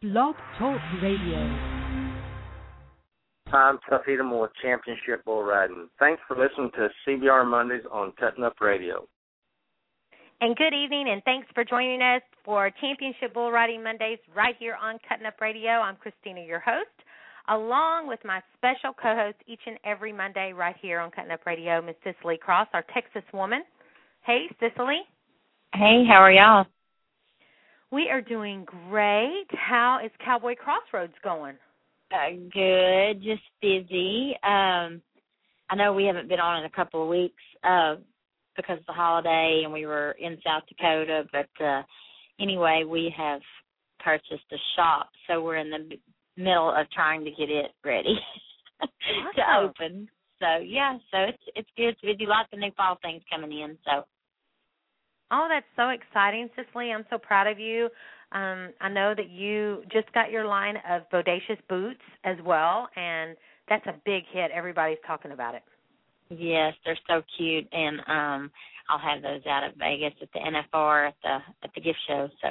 Blog Talk Radio. I'm Tuff Edom with Championship Bull Riding. Thanks for listening to CBR Mondays on Cutting Up Radio. And good evening, and thanks for joining us for Championship Bull Riding Mondays right here on Cutting Up Radio. I'm Christina, your host, along with my special co-host each and every Monday right here on Cutting Up Radio, Miss Cicely Cross, our Texas woman. Hey, Cicely. Hey, how are y'all? We are doing great. How is Cowboy Crossroads going? Good, just busy. I know we haven't been on in a couple of weeks because of the holiday and we were in South Dakota, but anyway, we have purchased a shop, so we're in the middle of trying to get it ready to open. So, yeah, so it's good. It's busy. Lots of new fall things coming in, so. Oh, that's so exciting, Cicely. I'm so proud of you. I know that you just got your line of Bodacious boots as well, and that's a big hit. Everybody's talking about it. Yes, they're so cute, and I'll have those out at Vegas at the NFR at the gift show. So,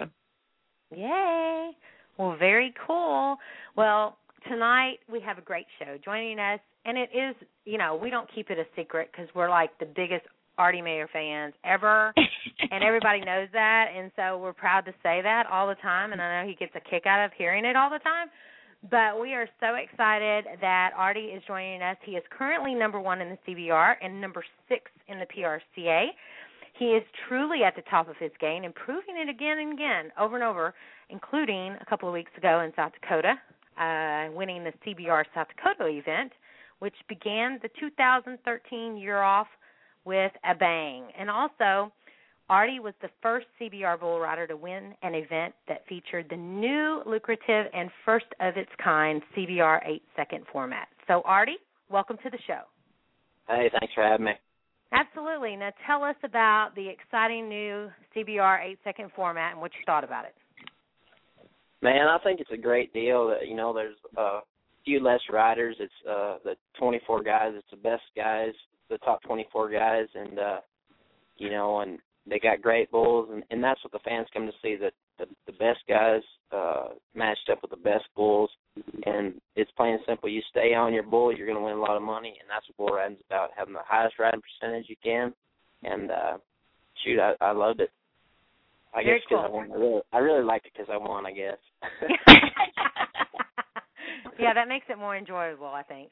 yay! Well, very cool. Well, tonight we have a great show. Joining us, and it is, we don't keep it a secret because we're like the biggest Artie Mayer fans ever, and everybody knows that, and so we're proud to say that all the time, and I know he gets a kick out of hearing it all the time, but we are so excited that Artie is joining us. He is currently number 1 in the CBR and number 6 in the PRCA. He is truly at the top of his game, improving it again and again, over and over, including a couple of weeks ago in South Dakota, winning the CBR South Dakota event, which began the 2013 year off with a bang. And also, Artie was the first CBR bull rider to win an event that featured the new lucrative and first of its kind CBR 8-second format. So, Artie, welcome to the show. Hey, thanks for having me. Absolutely. Now, tell us about the exciting new CBR 8-second format and what you thought about it. Man, I think it's a great deal. That there's a few less riders. It's the 24 guys. It's the best guys, the top 24 guys, and and they got great bulls, and that's what the fans come to see, that the best guys matched up with the best bulls, and it's plain and simple. You stay on your bull, you're going to win a lot of money, and that's what bull riding's about, having the highest riding percentage you can, and I loved it. I guess because cool. I won. I really liked it because I won, I guess. Yeah, that makes it more enjoyable, I think.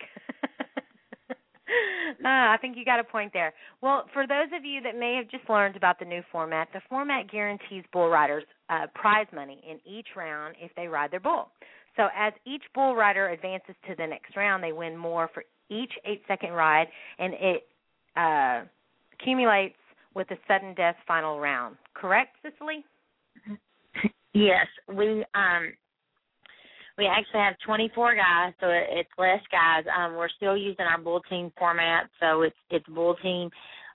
I think you got a point there. Well, for those of you that may have just learned about the new format, the format guarantees bull riders prize money in each round if they ride their bull. So as each bull rider advances to the next round, they win more for each 8-second ride, and it accumulates with the sudden death final round. Correct, Cicely? Yes, we actually have 24 guys, so it's less guys. We're still using our bull team format, so it's bull team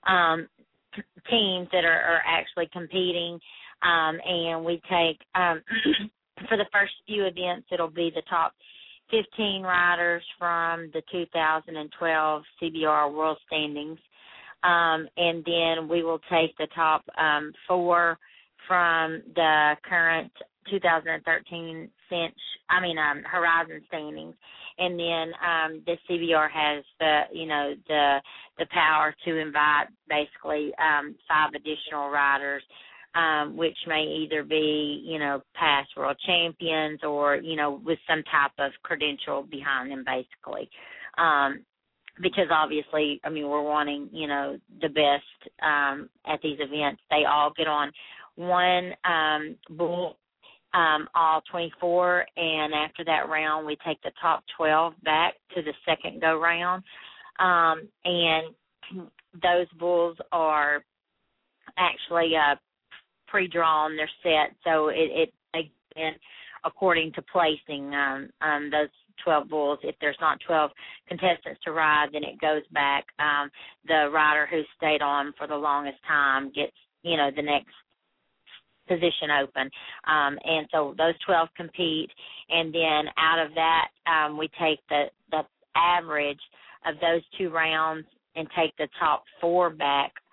teams that are actually competing, and we take for the first few events, it'll be the top 15 riders from the 2012 CBR World Standings, and then we will take the top 4 from the current 2013 Horizon standings, and then the CBR has the power to invite basically 5 additional riders, which may either be past world champions or with some type of credential behind them, basically. Because obviously, we're wanting the best at these events. They all get on one bull. All 24, and after that round, we take the top 12 back to the second go-round, and those bulls are actually pre-drawn. They're set, so it according to placing those 12 bulls. If there's not 12 contestants to ride, then it goes back. The rider who stayed on for the longest time gets, the next position open, and so those 12 compete, and then out of that we take the average of those 2 rounds and take the top 4 back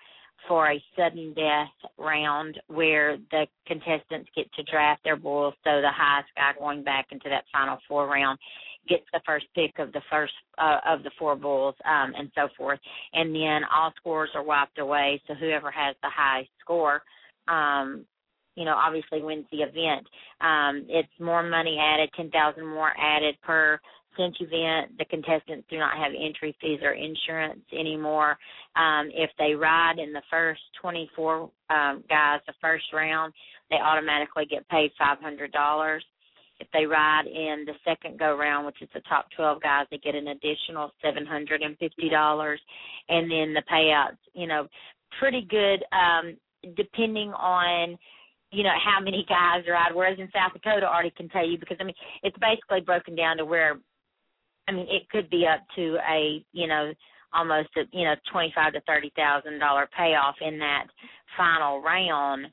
for a sudden death round where the contestants get to draft their bulls, so the highest guy going back into that final 4 round gets the first pick of the first of the 4 bulls, and so forth. And then all scores are wiped away, so whoever has the highest score, obviously wins the event. It's more money added, $10,000 more added per cinch event. The contestants do not have entry fees or insurance anymore. If they ride in the first 24 guys, the first round, they automatically get paid $500. If they ride in the second go-round, which is the top 12 guys, they get an additional $750. And then the payouts, pretty good depending on, how many guys ride. Whereas in South Dakota, Artie can tell you, because, it's basically broken down to where, it could be up to almost a, $25,000 to $30,000 payoff in that final round.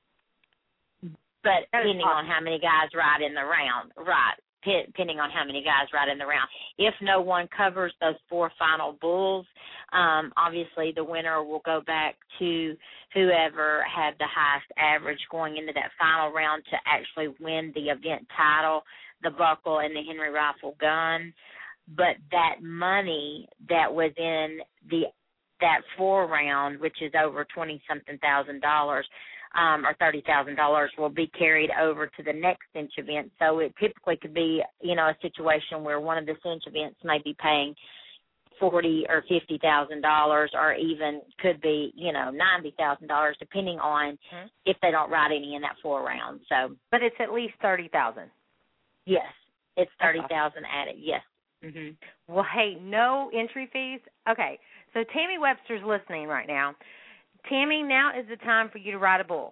But depending on how many guys ride in the round, depending on how many guys ride in the round. If no one covers those 4 final bulls, obviously the winner will go back to whoever had the highest average going into that final round to actually win the event title, the buckle, and the Henry rifle gun. But that money that was in that 4 round, which is over $20-something thousand, or $30,000, will be carried over to the next cinch event. So it typically could be, a situation where one of the cinch events may be paying $40,000 or $50,000, or even could be, $90,000, depending on if they don't ride any in that 4 rounds. So, but it's at least $30,000. Yes, it's $30,000 added. Yes. Mm-hmm. Well, hey, no entry fees. Okay, so Tammy Webster's listening right now. Tammy, now is the time for you to ride a bull.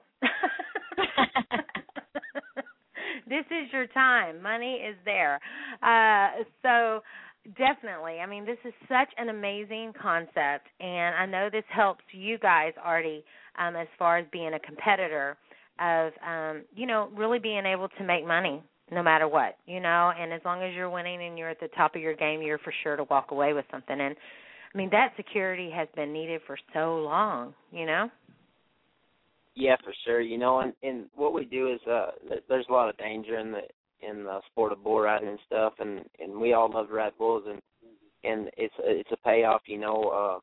This is your time. Money is there. So definitely, this is such an amazing concept, and I know this helps you guys, Artie, as far as being a competitor of, really being able to make money no matter what, and as long as you're winning and you're at the top of your game, you're for sure to walk away with something. And that security has been needed for so long, Yeah, for sure. And what we do is there's a lot of danger in the sport of bull riding and stuff, and we all love to ride bulls, and it's a payoff. The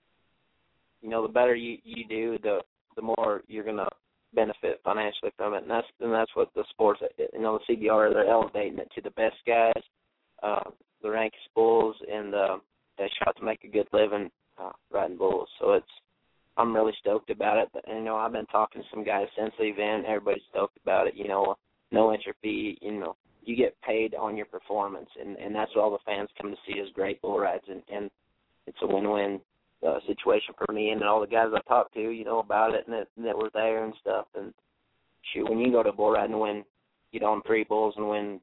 better you do, the more you're gonna benefit financially from it, and that's what the sports, the CBR, they're elevating it to the best guys, the rankest bulls, and they shot to make a good living riding bulls. So I'm really stoked about it. And, I've been talking to some guys since the event. Everybody's stoked about it. No entry fee. You get paid on your performance, and that's what all the fans come to see is great bull rides, and it's a win-win situation for me and all the guys I talked to, about it, and that were there and stuff. And shoot, when you go to bull riding and win, get on 3 bulls and win,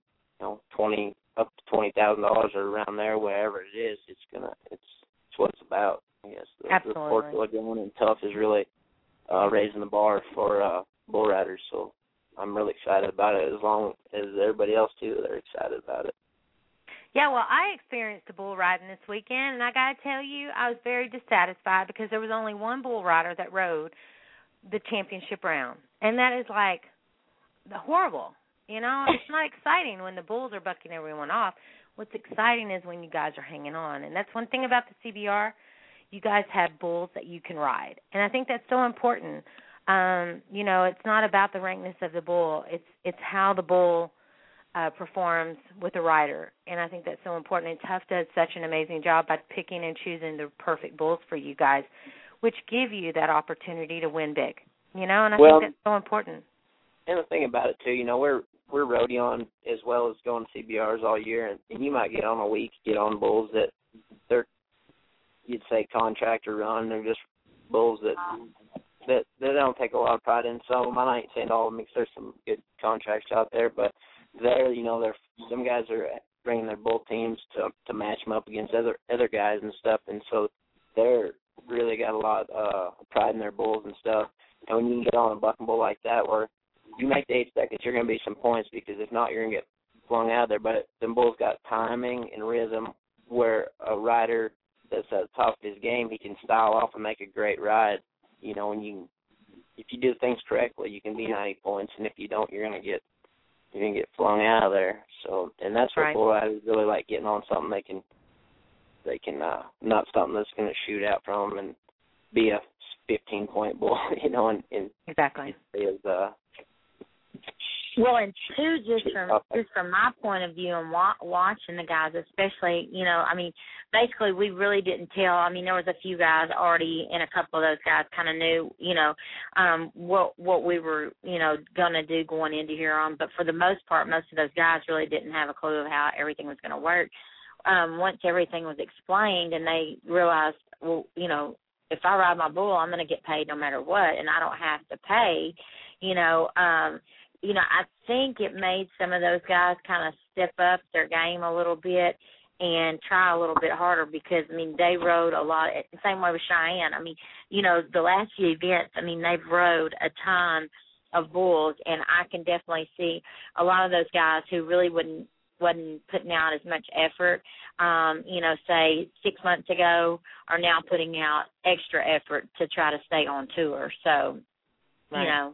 up to $20,000 or around there, wherever it is, it's what it's about. I guess the sport that we're going in tough is really raising the bar for bull riders. So I'm really excited about it, as long as everybody else too. They're excited about it. Yeah, well, I experienced a bull riding this weekend, and I got to tell you, I was very dissatisfied because there was only one bull rider that rode the championship round, and that is horrible. It's not exciting when the bulls are bucking everyone off. What's exciting is when you guys are hanging on, and that's one thing about the CBR. You guys have bulls that you can ride, and I think that's so important. It's not about the rankness of the bull. It's how the bull performs with the rider, and I think that's so important. And Tough does such an amazing job by picking and choosing the perfect bulls for you guys, which give you that opportunity to win big. And I think that's so important. And the thing about it too, we're rodeoing as well as going to CBRs all year, and you might get on a week, get on bulls that they're, you'd say, contract or run. They're just bulls that they don't take a lot of pride in. Some of them, I ain't saying all of them, because there's some good contracts out there, but they're some guys are bringing their bull teams to match them up against other guys and stuff, and so they're really got a lot of pride in their bulls and stuff. And when you can get on a bucking bull like that, where you make the 8 seconds, you're going to be some points, because if not, you're going to get flung out of there. But them bulls got timing and rhythm, where a rider that's at the top of his game, he can style off and make a great ride. you know, and if you do things correctly, you can be 90 points, and if you don't, you're gonna get flung out of there. So, and that's what bull riders really like, getting on something they can not something that's gonna shoot out from them and be a 15-point bull, you know, and exactly. Well, and two, just from my point of view and watching the guys, especially, you know, I mean, basically we really didn't tell. I mean, there was a few guys already, and a couple of those guys kind of knew, you know, what we were, you know, going to do going into Huron. But for the most part, most of those guys really didn't have a clue of how everything was going to work. Once everything was explained and they realized, well, you know, if I ride my bull, I'm going to get paid no matter what, and I don't have to pay, you know, I think it made some of those guys kind of step up their game a little bit and try a little bit harder because, I mean, they rode a lot, the same way with Cheyenne. I mean, you know, the last few events, I mean, they've rode a ton of bulls, and I can definitely see a lot of those guys who really wasn't putting out as much effort, you know, say 6 months ago, are now putting out extra effort to try to stay on tour. So, you know,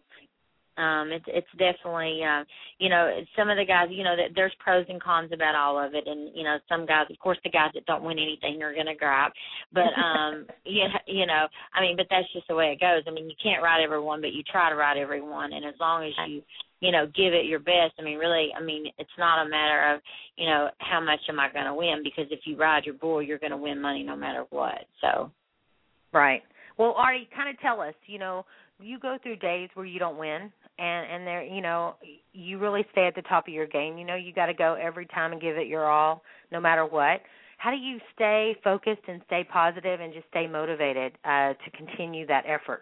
it's definitely, you know, some of the guys, you know, there's pros and cons about all of it. And, you know, some guys, of course, the guys that don't win anything are going to gripe. But, yeah, you know, I mean, but that's just the way it goes. I mean, you can't ride everyone, but you try to ride everyone. And as long as you know, give it your best, I mean, really, I mean, it's not a matter of, you know, how much am I going to win? Because if you ride your bull, you're going to win money no matter what. So. Right. Well, Artie, kind of tell us, you know, you go through days where you don't win, and there, you know, you really stay at the top of your game. You know, you got to go every time and give it your all, no matter what. How do you stay focused and stay positive and just stay motivated to continue that effort?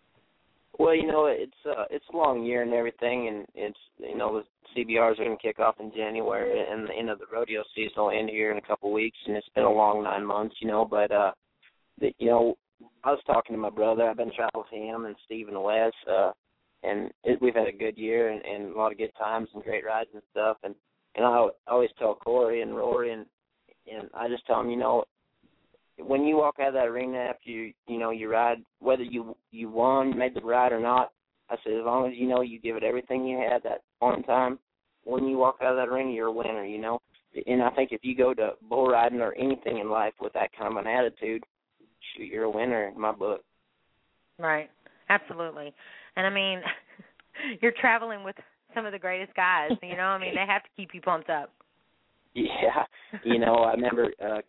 Well, you know, it's a long year and everything, and it's, you know, the CBRs are going to kick off in January, and the end of the rodeo season will end here in a couple of weeks, and it's been a long 9 months, you know, but you know, I was talking to my brother. I've been traveling with him and Steve and Wes, and we've had a good year and a lot of good times and great rides and stuff. And I always tell Corey and Rory, and I just tell them, you know, when you walk out of that arena after you ride, whether you won, made the ride or not, I said, as long as you know you give it everything you had that one time, when you walk out of that arena, you're a winner, you know. And I think if you go to bull riding or anything in life with that kind of an attitude, shoot, you're a winner in my book. Right. Absolutely. And, I mean, you're traveling with some of the greatest guys, you know. I mean, they have to keep you pumped up. Yeah. You know, I remember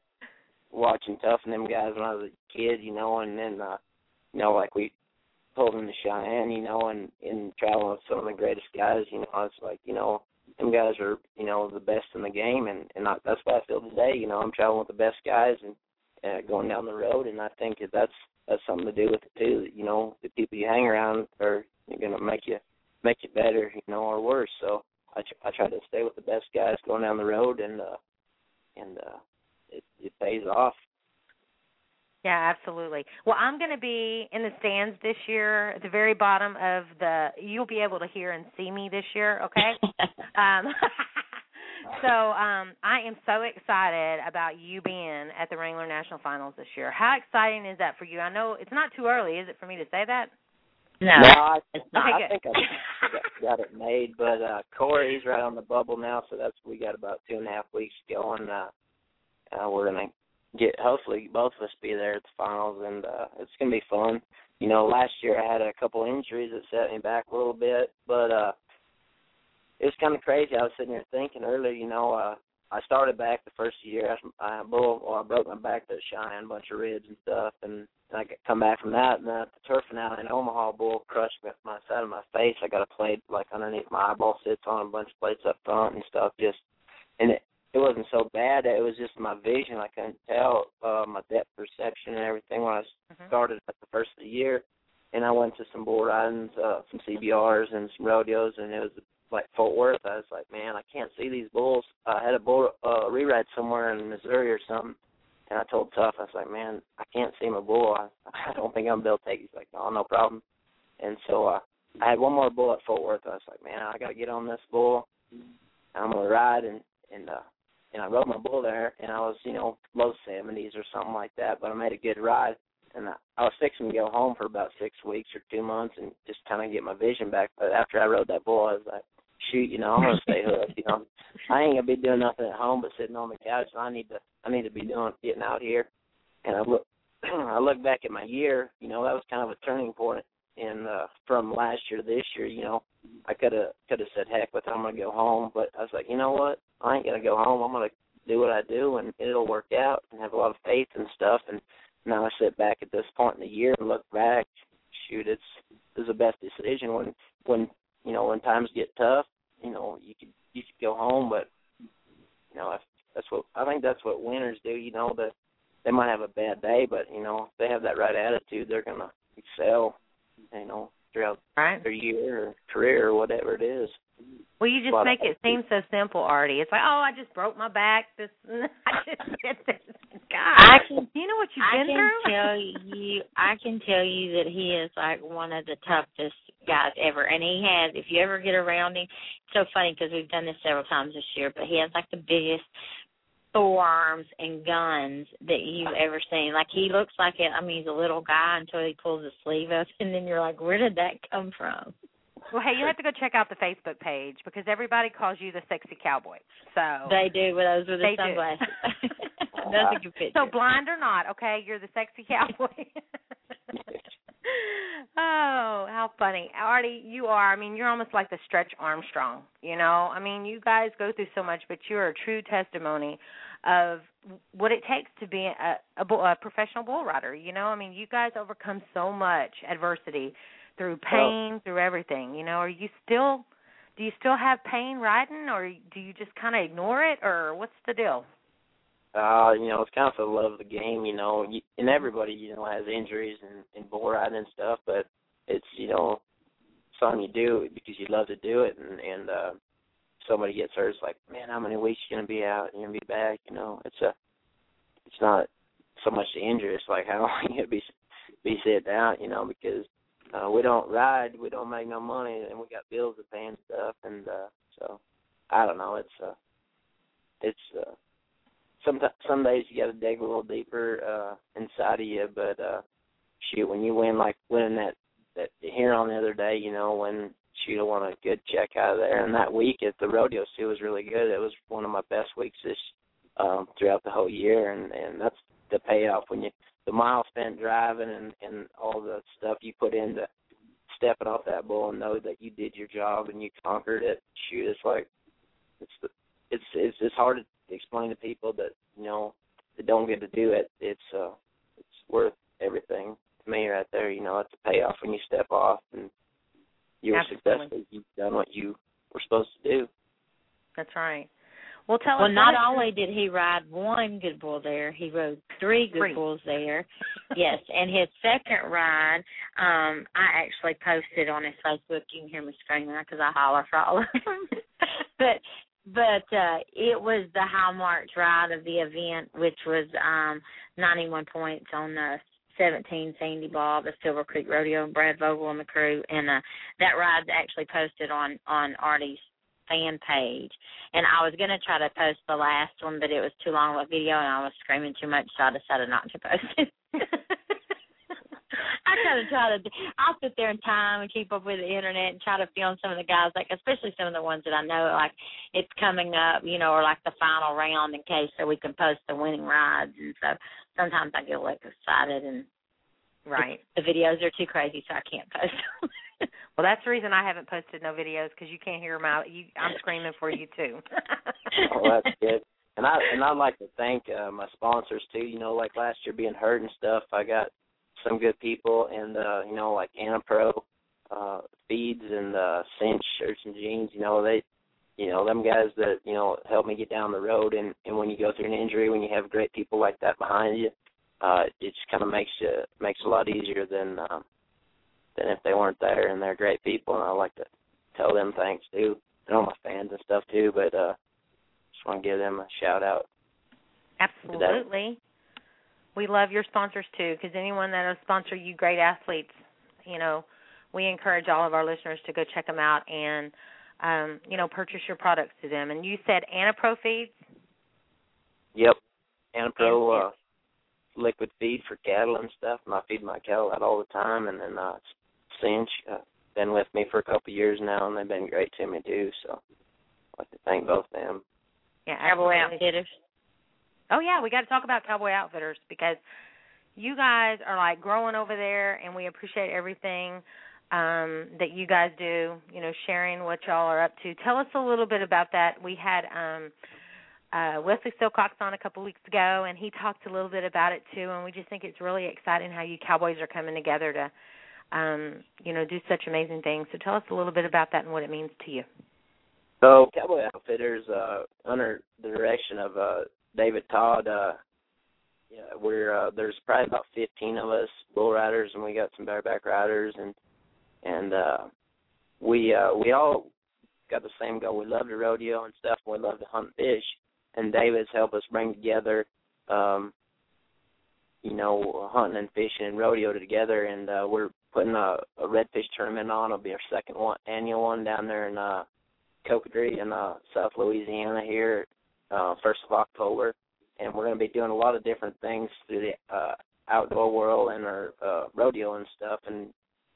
watching Tough and them guys when I was a kid, you know, and then, you know, like we pulled into Cheyenne, you know, and traveling with some of the greatest guys, you know, I was like, you know, them guys are, you know, the best in the game, and that's what I feel today. You know, I'm traveling with the best guys and going down the road, and I think that's something to do with it too. You know, the people you hang around are going to make you better, you know, or worse. So I try to stay with the best guys going down the road, and it pays off. Yeah, absolutely. Well, I'm going to be in the stands this year at the very bottom of you'll be able to hear and see me this year, okay? So I am so excited about you being at the Wrangler National Finals this year. How exciting is that for you? I know it's not too early, is it, for me to say that? No, I think I got it made, but Corey's right on the bubble now, so we got about 2.5 weeks going. We're going to hopefully both of us be there at the finals, and it's going to be fun. You know, last year I had a couple injuries that set me back a little bit, but it was kind of crazy. I was sitting there thinking earlier, you know, I started back the first year. I broke my back to Cheyenne, a bunch of ribs and stuff, and I come back from that, and at the turf finale in Omaha, bull crushed my side of my face. I got a plate like underneath my eyeball, sits on a bunch of plates up front and stuff. And it wasn't so bad. It was just my vision. I couldn't tell my depth perception and everything when I started at the first of the year. And I went to some bull ridings, some CBRs and some rodeos, and it was like Fort Worth. I was like, man, I can't see these bulls. I had a bull re-ride somewhere in Missouri or something, and I told Tough, I was like, man, I can't see my bull. I don't think I'm going to be able to take it. He's like, no problem. And so I had one more bull at Fort Worth. I was like, man, I got to get on this bull. I'm going to ride, and I rode my bull there, and I was, you know, low 70s or something like that, but I made a good ride. and I was fixing to go home for about 6 weeks or 2 months and just kind of get my vision back. But after I rode that bull, I was like, shoot, you know, I'm gonna stay hooked. You know, I ain't gonna be doing nothing at home but sitting on the couch. So I need to be getting out here. And I look back at my year. You know, that was kind of a turning point. And from last year to this year, you know, I could have said, heck with it, I'm gonna go home. But I was like, you know what? I ain't gonna go home. I'm gonna do what I do, and it'll work out. And have a lot of faith and stuff. And now I sit back at this point in the year and look back. Shoot, it was the best decision. When you know, when times get tough, you know, you could go home, but you know, I think that's what winners do. You know, that they might have a bad day, but you know, if they have that right attitude, they're gonna excel. You know, throughout their year or career or whatever it is. Well, you just make it seem so simple, Artie. It's like, oh, I just broke my back. I just did this. God, you know what you've been through? I can tell you that he is like one of the toughest guys ever. And he has, if you ever get around him, it's so funny because we've done this several times this year, but he has like the biggest forearms and guns that you've ever seen. Like, he looks like it. I mean, he's a little guy until he pulls his sleeve up, and then you're like, where did that come from? Well, hey, you have to go check out the Facebook page because everybody calls you the sexy cowboy. So they do with those with the sunglasses. Nothing can fit. So blind or not, okay, you're the sexy cowboy. Oh, how funny. Artie, you are. I mean, you're almost like the Stretch Armstrong, you know. I mean, you guys go through so much, but you're a true testimony of what it takes to be a professional bull rider, you know. I mean, you guys overcome so much adversity through pain, through everything, you know. Do you still have pain riding, or do you just kind of ignore it, or what's the deal? You know, it's kind of the love of the game, you know, and everybody, you know, has injuries and bull riding and stuff, but it's, you know, something you do because you love to do it, and somebody gets hurt, it's like, man, how many weeks you going to be out, you going to be back, you know, it's not so much the injury, it's like how long you going to be sit down, you know, because we don't ride, we don't make no money, and we got bills to pay and stuff, and so, I don't know, it's some days you got to dig a little deeper inside of you, but shoot, when you win, like winning that Huron the other day, you know, when shoot, I won a good check out of there, and that week at the rodeo too was really good. It was one of my best weeks throughout the whole year, and that's the payoff when the miles spent driving and all the stuff you put into stepping off that bull and know that you did your job and you conquered it. Shoot, it's like it's hard to explain to people that, you know, that don't get to do it. It's worth everything to me right there. You know, it's a payoff when you step off and you're successful. You've done what you were supposed to do. That's right. Well, not only did he ride one good bull there, he rode three good bulls there. Yes, and his second ride, I actually posted on his Facebook. You can hear me screaming because I holler for all of them. But it was the high march ride of the event, which was 91 points on the 17 Sandy Bob, the Silver Creek Rodeo, and Brad Vogel and the crew. And that ride's actually posted on Artie's fan page. And I was going to try to post the last one, but it was too long of a video, and I was screaming too much, so I decided not to post it. I'll sit there in time and keep up with the internet and try to film some of the guys, like especially some of the ones that I know, like it's coming up, you know, or like the final round in case so we can post the winning rides. And so sometimes I get like excited and the videos are too crazy, so I can't post them. Well, that's the reason I haven't posted no videos because you can't hear them out. I'm screaming for you too. Oh, that's good. And I'd like to thank my sponsors too. You know, like last year being hurt and stuff, I got some good people, and you know, like Anapro feeds and Cinch shirts and jeans. You know, them guys that, you know, help me get down the road. And when you go through an injury, when you have great people like that behind you, it just kind of makes it a lot easier than if they weren't there. And they're great people, and I like to tell them thanks too. And all my fans and stuff too. But just want to give them a shout out. Absolutely. We love your sponsors, too, because anyone that will sponsor you great athletes, you know, we encourage all of our listeners to go check them out and, you know, purchase your products to them. And you said Anapro feeds? Yep. Anapro liquid feed for cattle and stuff, and I feed my cattle that all the time. And then Cinch, been with me for a couple of years now, and they've been great to me too. So I'd like to thank both of them. Yeah, Cowboy Outfitters. Oh yeah, we got to talk about Cowboy Outfitters because you guys are like growing over there, and we appreciate everything that you guys do. You know, sharing what y'all are up to. Tell us a little bit about that. We had Wesley Silcox on a couple weeks ago, and he talked a little bit about it too. And we just think it's really exciting how you cowboys are coming together to, do such amazing things. So tell us a little bit about that and what it means to you. So Cowboy Outfitters, under the direction of David Todd, there's probably about 15 of us bull riders, and we got some bareback riders, and we all got the same goal. We love to rodeo and stuff, and we love to hunt and fish. And David's helped us bring together, hunting and fishing and rodeo together. And we're putting a redfish tournament on. It'll be our second annual one down there in Cocodrie in South Louisiana here, 1st of October. And we're going to be doing a lot of different things through the outdoor world and our rodeo and stuff. And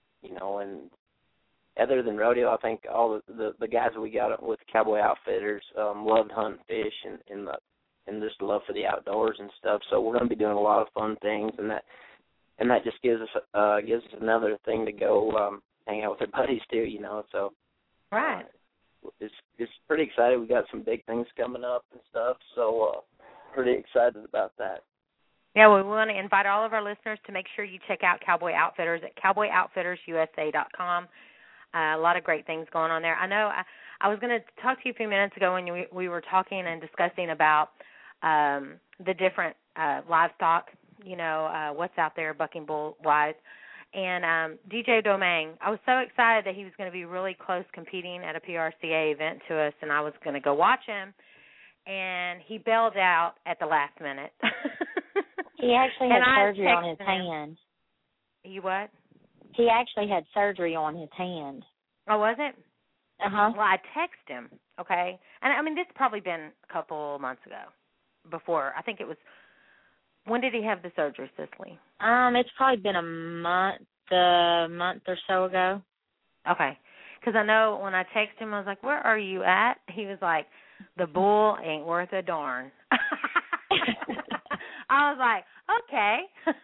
other than rodeo, I think all the guys that we got with Cowboy Outfitters loved hunting fish and just love for the outdoors and stuff. So we're going to be doing a lot of fun things, and that just gives us another thing to go hang out with our buddies too. So right. It's pretty exciting. We got some big things coming up and stuff. So pretty excited about that. Yeah, we want to invite all of our listeners to make sure you check out Cowboy Outfitters at cowboyoutfittersusa.com. A lot of great things going on there. I know I was going to talk to you a few minutes ago when we were talking and discussing about the different livestock, what's out there, bucking bull-wise. And DJ Domingue, I was so excited that he was going to be really close competing at a PRCA event to us, and I was going to go watch him. And he bailed out at the last minute. He actually had surgery on his hand. You what? He actually had surgery on his hand. Oh, was it? Uh-huh. Well, I texted him, okay? And, I mean, this probably been a couple months ago before. I think it was, when did he have the surgery, Cicely? It's probably been a month or so ago. Okay. Because I know when I texted him, I was like, where are you at? He was like, the bull ain't worth a darn. I was like, okay.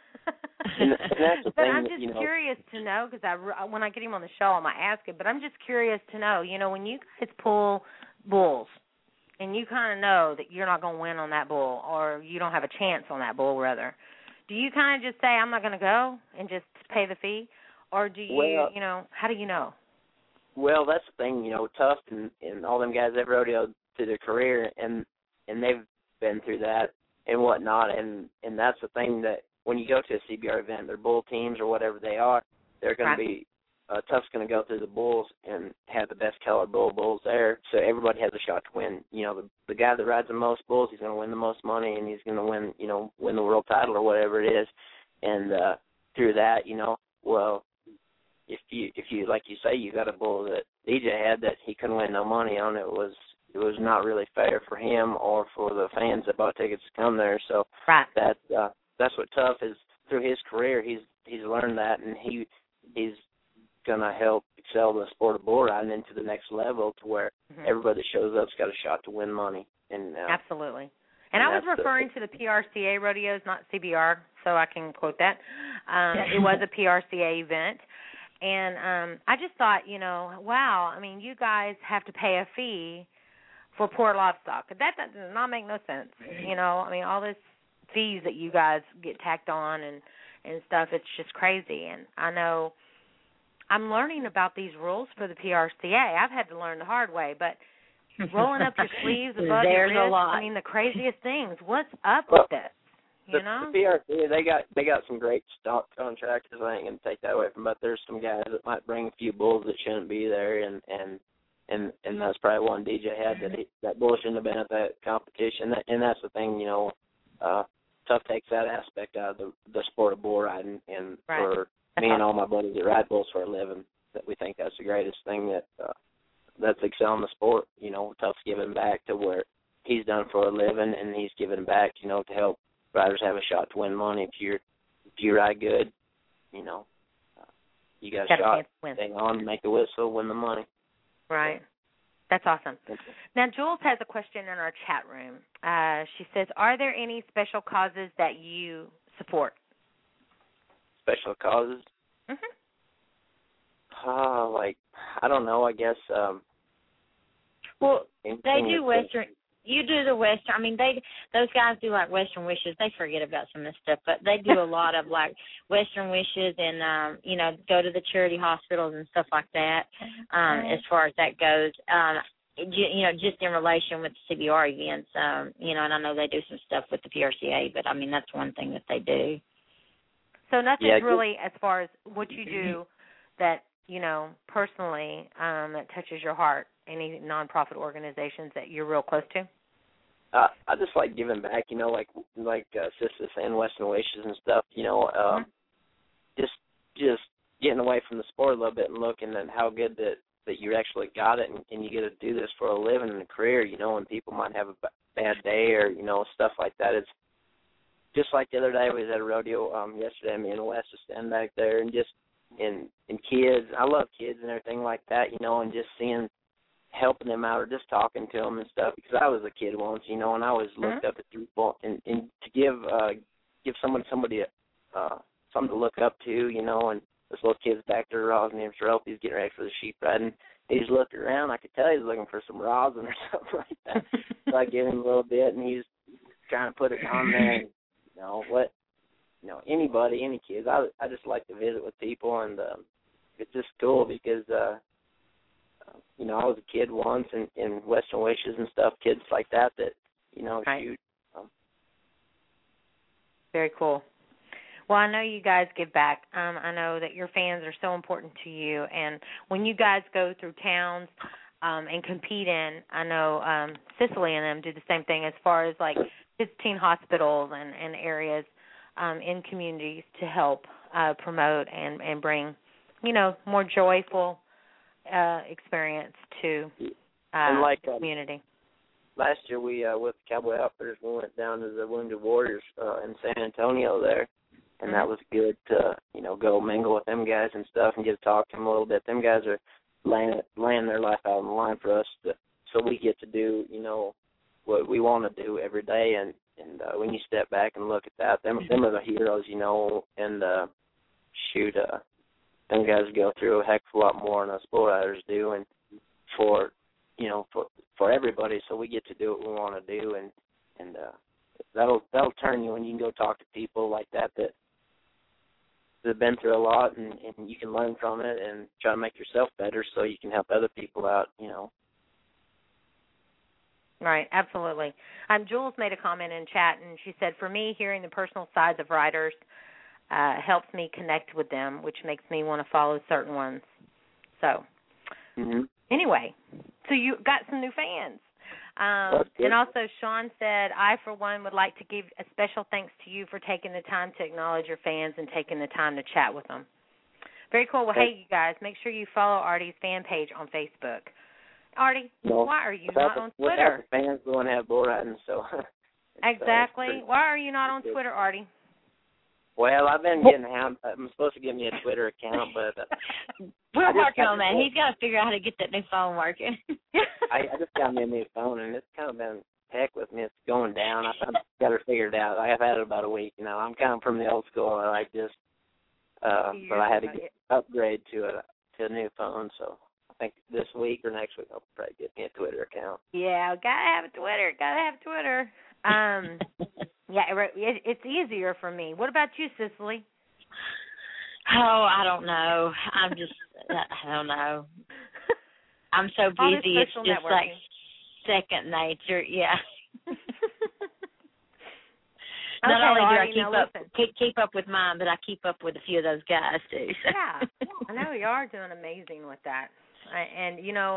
But I'm just curious to know, because when I get him on the show, I might ask it, but I'm just curious to know, when you guys pull bulls and you kind of know that you're not going to win on that bull, or you don't have a chance on that bull, rather, do you kind of just say, I'm not going to go and just pay the fee? Or do you, how do you know? Well, that's the thing, Tough and all them guys they've rodeoed through their career, and they've been through that and whatnot, and that's the thing that when you go to a CBR event, their bull teams or whatever they are, they're going to be, Tough's going to go through the bulls and have the best colored bulls there, so everybody has a shot to win. The guy that rides the most bulls, he's going to win the most money, and he's going to win, win the world title or whatever it is. And through that, well, if you like you say, you got a bull that DJ had that he couldn't win no money on, it was not really fair for him or for the fans that bought tickets to come there. So that's what Tough is. Through his career, he's learned that, and he's gonna help excel the sport of bull riding into the next level, to where everybody that shows up's got a shot to win money. And absolutely. And I was referring to the PRCA rodeos, not CBR, so I can quote that. It was a PRCA event. And I just thought, wow, I mean, you guys have to pay a fee for poor livestock. That does not make no sense. I mean, all this fees that you guys get tacked on and stuff, it's just crazy. And I know I'm learning about these rules for the PRCA. I've had to learn the hard way, but rolling up your sleeves above your wrist, I mean, the craziest things. What's up with this? The PRCA, they got some great stock contractors. I ain't gonna take that away from them, but there's some guys that might bring a few bulls that shouldn't be there, and that's probably one DJ had that bull shouldn't have been at that competition. And that's the thing, Tough takes that aspect out of the sport of bull riding, and for me and all my buddies that ride bulls for a living, that we think that's the greatest thing that's excelling the sport. Tough's giving back to where he's done for a living, and he's giving back, to help riders have a shot to win money. If you ride good, you got a shot. Stay on, make the whistle, win the money. Right. That's awesome. Now, Jules has a question in our chat room. She says, are there any special causes that you support? Special causes? Mm-hmm. I don't know, I guess. Well, they do Western. You do the Western. I mean, those guys do like Western Wishes. They forget about some of this stuff, but they do a lot of like Western Wishes and go to the charity hospitals and stuff like that. As far as that goes, just in relation with the CBR events, and I know they do some stuff with the PRCA, but I mean that's one thing that they do. So nothing's really as far as what you do that personally that touches your heart. Any nonprofit organizations that you're real close to? I just like giving back, like Sisters and Western Wishes and stuff. Just getting away from the sport a little bit and looking at how good that you actually got it, and you get to do this for a living and a career. And people might have a bad day or stuff like that. It's just like the other day we was at a rodeo yesterday. Me and Wes was standing back there and just and kids. I love kids and everything like that, and just helping them out or just talking to them and stuff, because I was a kid once, and I always looked up at people, and to give somebody something to look up to, and this little kid's back there, rosin him rope, he's getting ready for the sheep riding. He's looking around, I could tell he's looking for some rosin or something like that. So I give him a little bit, and he's trying to put it on there. And, anybody, any kids, I just like to visit with people, and it's just cool because I was a kid once, and Western Wishes and stuff, kids like that, right. shoot. Very cool. Well, I know you guys give back. I know that your fans are so important to you, and when you guys go through towns and compete in, I know Cicely and them do the same thing as far as like visiting hospitals and areas in communities to help promote and bring, more joyful experience to the community. Last year we, with Cowboy Outfitters, we went down to the Wounded Warriors in San Antonio there, and that was good to, go mingle with them guys and stuff and get to talk to them a little bit. Them guys are laying their life out on the line for us, so we get to do, what we want to do every day, and when you step back and look at that, them are the heroes, and them guys go through a heck of a lot more than us bull riders do, and for everybody, so we get to do what we want to do, and that'll turn you when you can go talk to people like that have been through a lot, and you can learn from it and try to make yourself better so you can help other people out, Right, absolutely. Jules made a comment in chat, and she said, for me, hearing the personal sides of riders helps me connect with them, which makes me want to follow certain ones. So, Anyway, so you got some new fans. And also, Sean said, I, for one, would like to give a special thanks to you for taking the time to acknowledge your fans and taking the time to chat with them. Very cool. Well, hey, you guys, make sure you follow Artie's fan page on Facebook. Artie, why are you not on Twitter? Without the fans, we won't have bull riding, so. Exactly. Why are you not on Twitter, Artie? Well, I've been getting I'm supposed to give me a Twitter account, but we're working on that. He's got to figure out how to get that new phone working. I just got me a new phone, and it's kind of been heck with me. It's going down. I've got to figure it out. I have had it about a week now. I'm kind of from the old school. I like this, but I had to upgrade to a new phone. So I think this week or next week I'll probably get me a Twitter account. Yeah, gotta have Twitter. Yeah, it's easier for me. What about you, Cicely? Oh, I don't know. I don't know. I'm so busy. It's just networking. Like second nature. Yeah. Not only do I keep up with mine, but I keep up with a few of those guys too. So. Yeah, I know you are doing amazing with that, and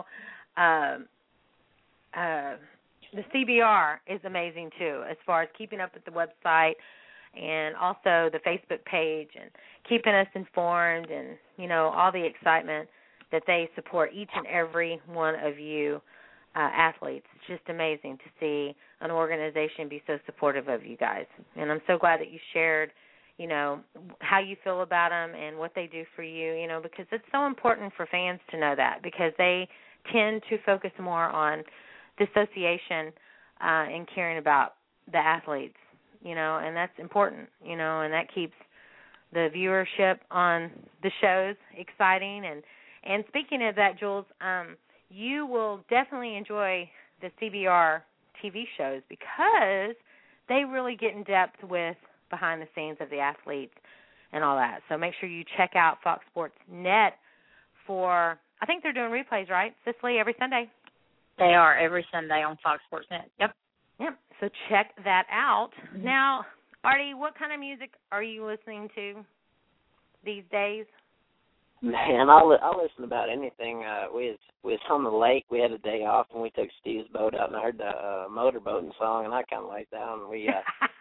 the CBR is amazing, too, as far as keeping up with the website and also the Facebook page and keeping us informed and, all the excitement that they support each and every one of you athletes. It's just amazing to see an organization be so supportive of you guys. And I'm so glad that you shared, you know, how you feel about them and what they do for you, you know, because it's so important for fans to know that, because they tend to focus more on the association and caring about the athletes, you know, and that's important, you know, and that keeps the viewership on the shows exciting. And speaking of that, Jules, you will definitely enjoy the CBR TV shows because they really get in depth with behind the scenes of the athletes and all that. So make sure you check out Fox Sports Net for, I think they're doing replays, right, Cicely, every Sunday? They are every Sunday on Fox Sports Net. Yep. So check that out. Mm-hmm. Now, Artie, what kind of music are you listening to these days? Man, I'll listen to about anything. We was on the lake. We had a day off, and we took Steve's boat out, and I heard the motorboating song, and I kind of liked that one. We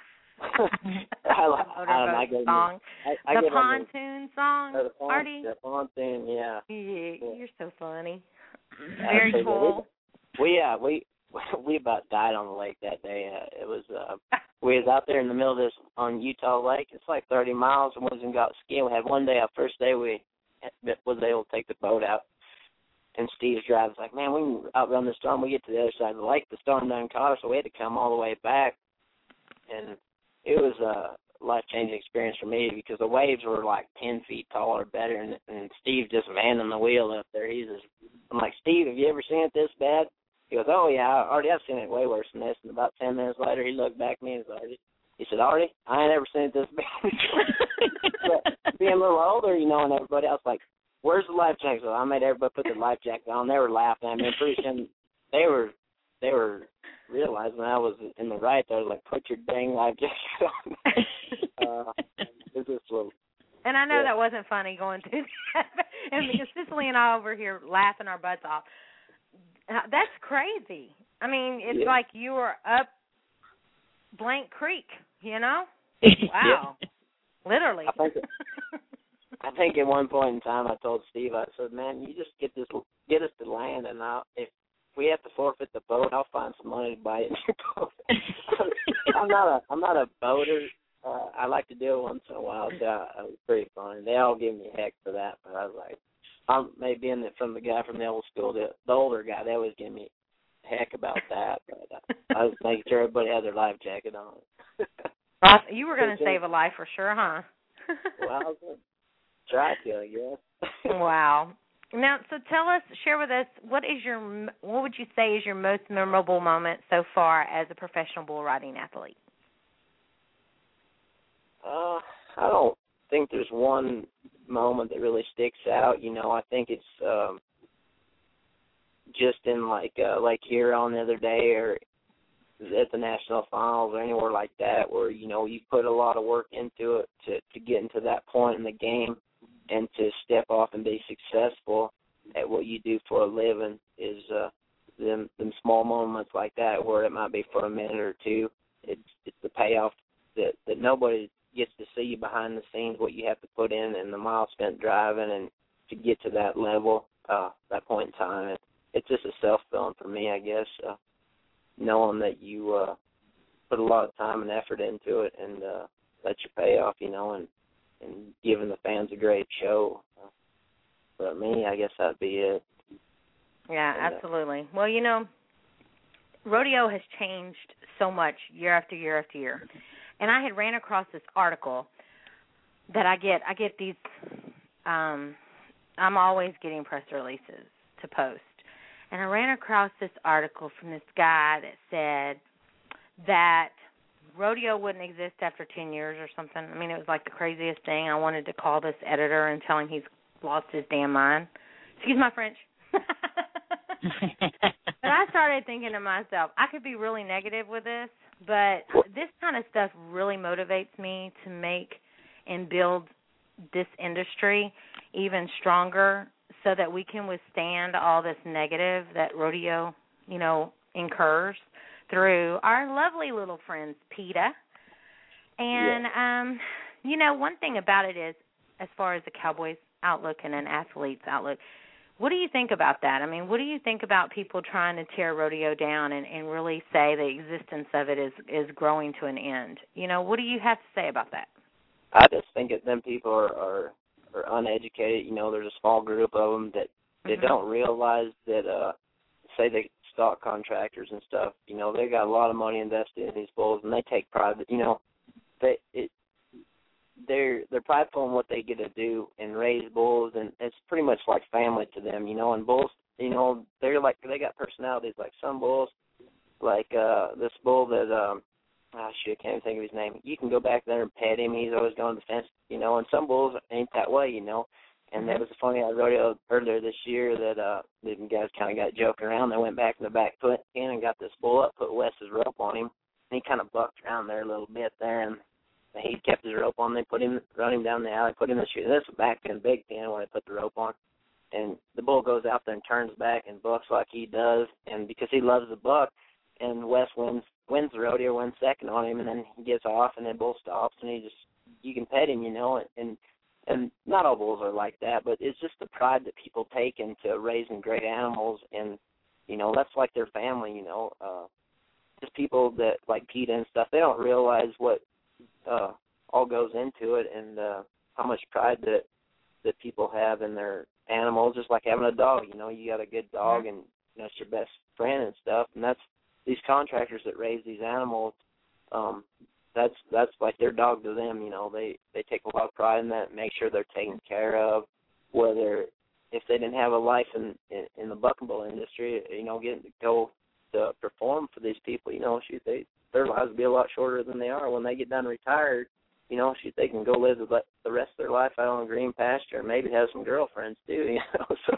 the pontoon song, Artie. The pontoon, yeah. You're so funny. Very cool. We about died on the lake that day. It was we was out there in the middle of this on Utah Lake. It's like 30 miles, and we got skiing. We had one day, our first day, we was able to take the boat out. And Steve's driver's like, man, we can outrun the storm. We get to the other side of the lake, the storm done caught us, so we had to come all the way back. And it was a life-changing experience for me because the waves were like 10 feet tall or better, and Steve just manning the wheel up there. I'm like, Steve, have you ever seen it this bad? He goes, oh, yeah, I've seen it way worse than this. And about 10 minutes later, he looked back at me and he said, Artie, I ain't ever seen it this bad. But being a little older, you know, and everybody else, like, where's the life jacket? So I made everybody put their life jacket on. They were laughing at me. Pretty soon they were realizing I was in the right. They were like, put your dang life jacket on. It was just and I know that wasn't funny going through that. And because Cicely and I over here laughing our butts off. That's crazy. I mean, it's like you were up Blank Creek, you know? Wow. Literally. I think at one point in time I told Steve, I said, man, you just get us to land, and if we have to forfeit the boat, I'll find some money to buy it in your boat. I'm not a boater. I like to do it once in a while, so it was pretty fun. They all give me heck for that, but I was like, maybe from the guy from the old school, the older guy, they always give me heck about that, but I was making sure everybody had their life jacket on. You were going to save a life for sure, huh? Well, I was going to try to, I guess. Wow. Now, so share with us, what would you say is your most memorable moment so far as a professional bull riding athlete? I don't think there's one moment that really sticks out. You know, I think it's just in like Lake Huron the other day, or at the national finals, or anywhere like that, where you know you put a lot of work into it to get into that point in the game, and to step off and be successful at what you do for a living is them small moments like that, where it might be for a minute or two. It's the payoff that nobody gets to see you behind the scenes, what you have to put in, and the miles spent driving, and to get to that level, that point in time. It's just a self-fulfilling for me, I guess, knowing that you put a lot of time and effort into it, and that's your payoff, you know, and giving the fans a great show. But me, I guess that'd be it. Yeah, absolutely. Well, you know, rodeo has changed so much year after year after year. And I had ran across this article that I get these, I'm always getting press releases to post. And I ran across this article from this guy that said that rodeo wouldn't exist after 10 years or something. I mean, it was like the craziest thing. I wanted to call this editor and tell him he's lost his damn mind. Excuse my French. But I started thinking to myself, I could be really negative with this, but this kind of stuff really motivates me to make and build this industry even stronger so that we can withstand all this negative that rodeo, you know, incurs through our lovely little friends, PETA. And, you know, one thing about it is, as far as the Cowboys' outlook and an athlete's outlook, What do you think about that? I mean, what do you think about people trying to tear rodeo down and really say the existence of it is growing to an end? You know, what do you have to say about that? I just think that them people are uneducated. You know, there's a small group of them that they don't realize that, say the stock contractors and stuff, you know, they got a lot of money invested in these bulls, and they take pride that, you know, they're prideful in what they get to do and raise bulls, and it's pretty much like family to them, you know. And bulls, you know, they got personalities. Like some bulls, like this bull that I can't even think of his name. You can go back there and pet him. He's always going to the fence, you know. And some bulls ain't that way, you know. And that was funny. I rodeo earlier this year that the guys kind of got joking around. They went back in the back foot in and got this bull up, put Wes's rope on him, and he kind of bucked around there a little bit there, and he kept his rope on. They run him down the alley, put him in the chute. This was back in Big Ten when they put the rope on. And the bull goes out there and turns back and bucks like he does, and because he loves the buck, and Wes wins the rodeo, wins second on him, and then he gets off, and then bull stops, and you can pet him, you know, and not all bulls are like that, but it's just the pride that people take into raising great animals, and, you know, that's like their family, you know. Just people that, like PETA and stuff, they don't realize what all goes into it, and how much pride that people have in their animals, just like having a dog. You know, you got a good dog, and you know, it's your best friend and stuff, and that's these contractors that raise these animals, that's like their dog to them, you know. They take a lot of pride in that, make sure they're taken care of, whether if they didn't have a life in the buck and bull industry, you know, getting to go to perform for these people, you know, their lives would be a lot shorter than they are when they get done retired. You know, they can go live the rest of their life out on a green pasture and maybe have some girlfriends too, you know. So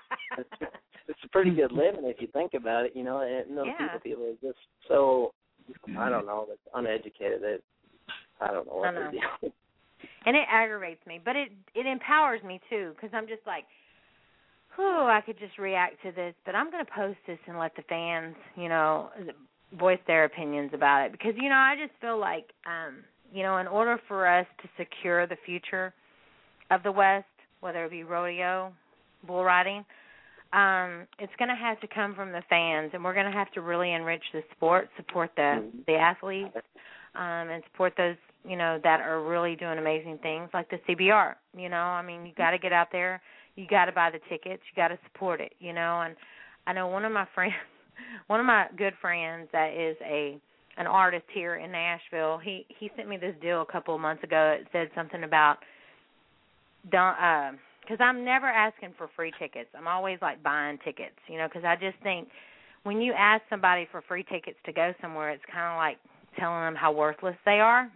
it's a pretty good living if you think about it, you know. And those people are just so, I don't know, that's uneducated. I don't know what they're doing. And it aggravates me, but it empowers me too, because I'm just like, I could just react to this, but I'm going to post this and let the fans, you know, voice their opinions about it, because, you know, I just feel like, you know, in order for us to secure the future of the West, whether it be rodeo, bull riding, it's going to have to come from the fans, and we're going to have to really enrich the sport, support the athletes, and support those, you know, that are really doing amazing things like the CBR. You know, I mean, you got to get out there, you got to buy the tickets, you got to support it, you know. And I know one of my good friends that is an artist here in Nashville, he sent me this deal a couple of months ago. It said something about because I'm never asking for free tickets. I'm always like buying tickets, you know, because I just think when you ask somebody for free tickets to go somewhere, it's kind of like telling them how worthless they are.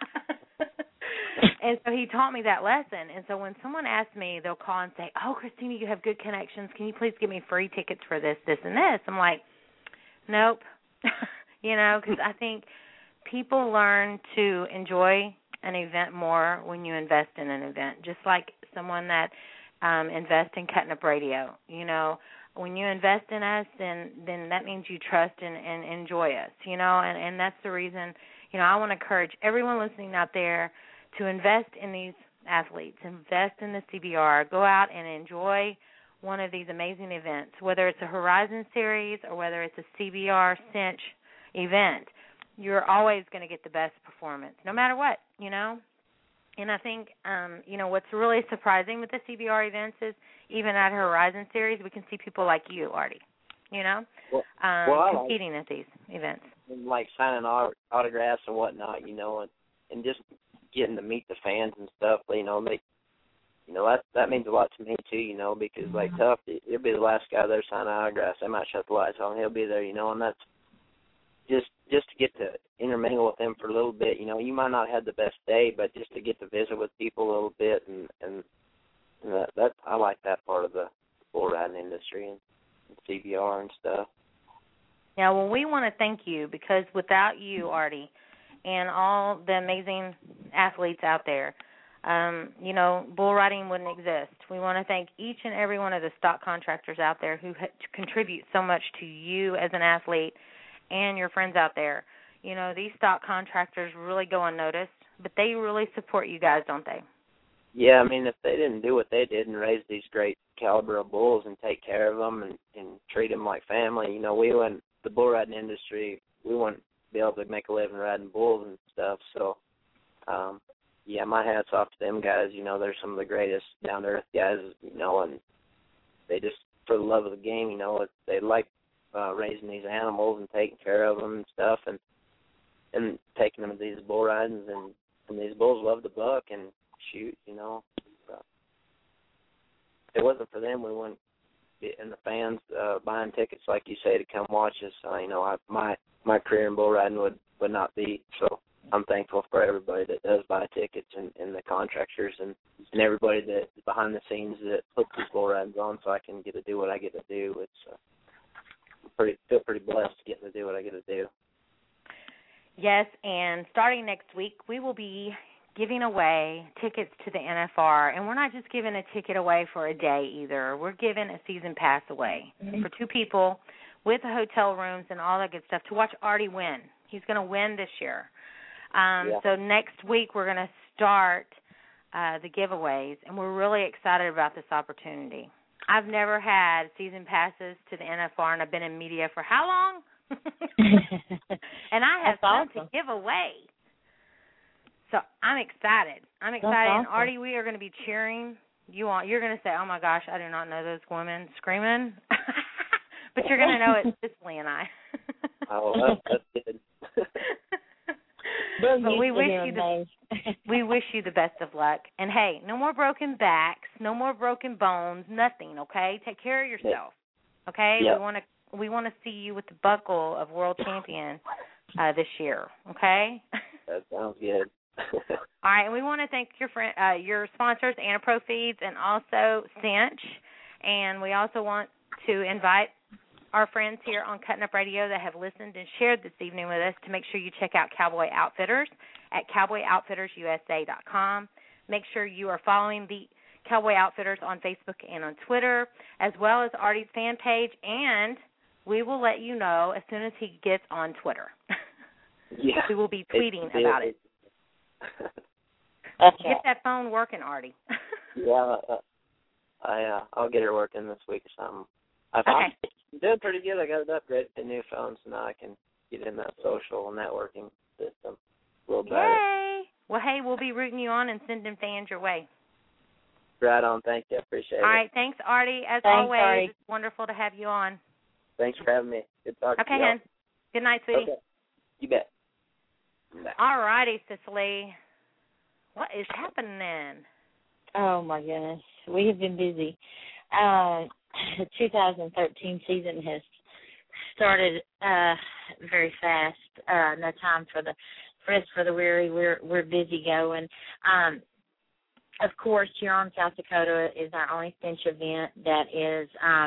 And so he taught me that lesson. And so when someone asks me, they'll call and say, "Oh, Christina, you have good connections. Can you please give me free tickets for this, this, and this?" I'm like, nope. You know, because I think people learn to enjoy an event more when you invest in an event, just like someone that invests in Cutting Up Radio. You know, when you invest in us, then that means you trust and enjoy us, you know, and that's the reason, you know, I want to encourage everyone listening out there to invest in these athletes, invest in the CBR, go out and enjoy one of these amazing events, whether it's a Horizon Series or whether it's a CBR Cinch event. You're always going to get the best performance, no matter what, you know. And I think, you know, what's really surprising with the CBR events is even at Horizon Series, we can see people like you, Artie, you know, competing at these events. And like signing autographs and whatnot, you know, and just getting to meet the fans and stuff, you know, that means a lot to me too, you know, because like Tough, he'll be the last guy there signing autographs. They might shut the lights on, he'll be there, you know, and that's just to get to intermingle with them for a little bit, you know. You might not have the best day, but just to get to visit with people a little bit, and that I like that part of the bull riding industry and CBR and stuff. Yeah, well, we want to thank you, because without you, Artie, and all the amazing athletes out there, you know, bull riding wouldn't exist. We want to thank each and every one of the stock contractors out there who contribute so much to you as an athlete and your friends out there. You know, these stock contractors really go unnoticed, but they really support you guys, don't they? Yeah, I mean, if they didn't do what they did and raise these great caliber of bulls and take care of them and treat them like family, the bull riding industry, we wouldn't be able to make a living riding bulls and stuff. So, yeah, my hat's off to them guys. They're some of the greatest down-to-earth guys, and they just, for the love of the game, they like raising these animals and taking care of them and stuff, and taking them to these bull ridings, and these bulls love the buck and shoot, If it wasn't for them, we wouldn't be in the fans buying tickets, like you say, to come watch us. My career in bull riding would not be. So I'm thankful for everybody that does buy tickets and the contractors and everybody that's behind the scenes that puts these bull ridings on, so I can get to do what I get to do. It's feel pretty blessed getting to do what I get to do. Yes, and starting next week, we will be giving away tickets to the NFR, and we're not just giving a ticket away for a day either. We're giving a season pass away for 2 people with hotel rooms and all that good stuff to watch Artie win. He's going to win this year. So next week we're going to start the giveaways, and we're really excited about this opportunity. I've never had season passes to the NFR, and I've been in media for how long? And I have some to give away. So I'm excited. And Artie, we are going to be cheering you on. You're going to say, oh, my gosh, I do not know those women screaming. But you're going to know it's Cicely and I. Oh, that's good. But we wish you the best of luck. And, hey, no more broken backs, no more broken bones, nothing, okay? Take care of yourself, okay? Yep. We want to see you with the buckle of world champion this year, okay? That sounds good. All right, and we want to thank your sponsors, Anapro Feeds, and also Cinch. And we also want to invite our friends here on Cutting Up Radio that have listened and shared this evening with us to make sure you check out Cowboy Outfitters at cowboyoutfittersusa.com. Make sure you are following the Cowboy Outfitters on Facebook and on Twitter, as well as Artie's fan page, and we will let you know as soon as he gets on Twitter. Yeah. We will be tweeting about it. Get that phone working, Artie. Yeah, I'll get her working this week or something. I'm doing pretty good. I got it upgraded to new phones, so now I can get in that social networking system a little better. Yay! Well, hey, we'll be rooting you on and sending fans your way. Right on. Thank you. I appreciate it. All right. Thanks, Artie. As always, Artie. It's wonderful to have you on. Thanks for having me. Good talking to you. Okay, hon. Good night, sweetie. Okay. You bet. All righty, Cicely. What is happening? Oh, my goodness. We have been busy. The 2013 season has started very fast. No time for the rest for the weary. We're busy going. Of course, Huron, South Dakota is our only cinch event that is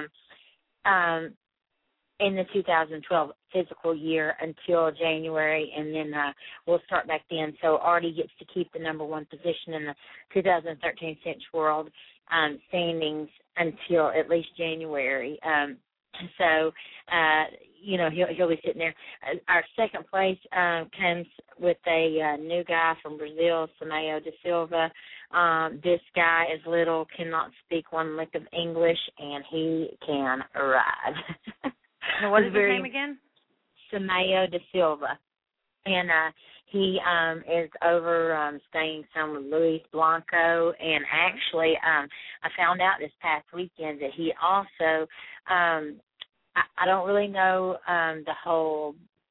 in the 2012 physical year until January, and then we'll start back then. So Artie gets to keep the number 1 position in the 2013 Cinch World standings until at least January. So he'll be sitting there. Our second place comes with a new guy from Brazil, Samayo da Silva. This guy is little, cannot speak one lick of English, and he can ride. And what is his name again? Samayo da Silva. And he is over staying some with Luis Blanco. And actually, I found out this past weekend that he also, I don't really know the whole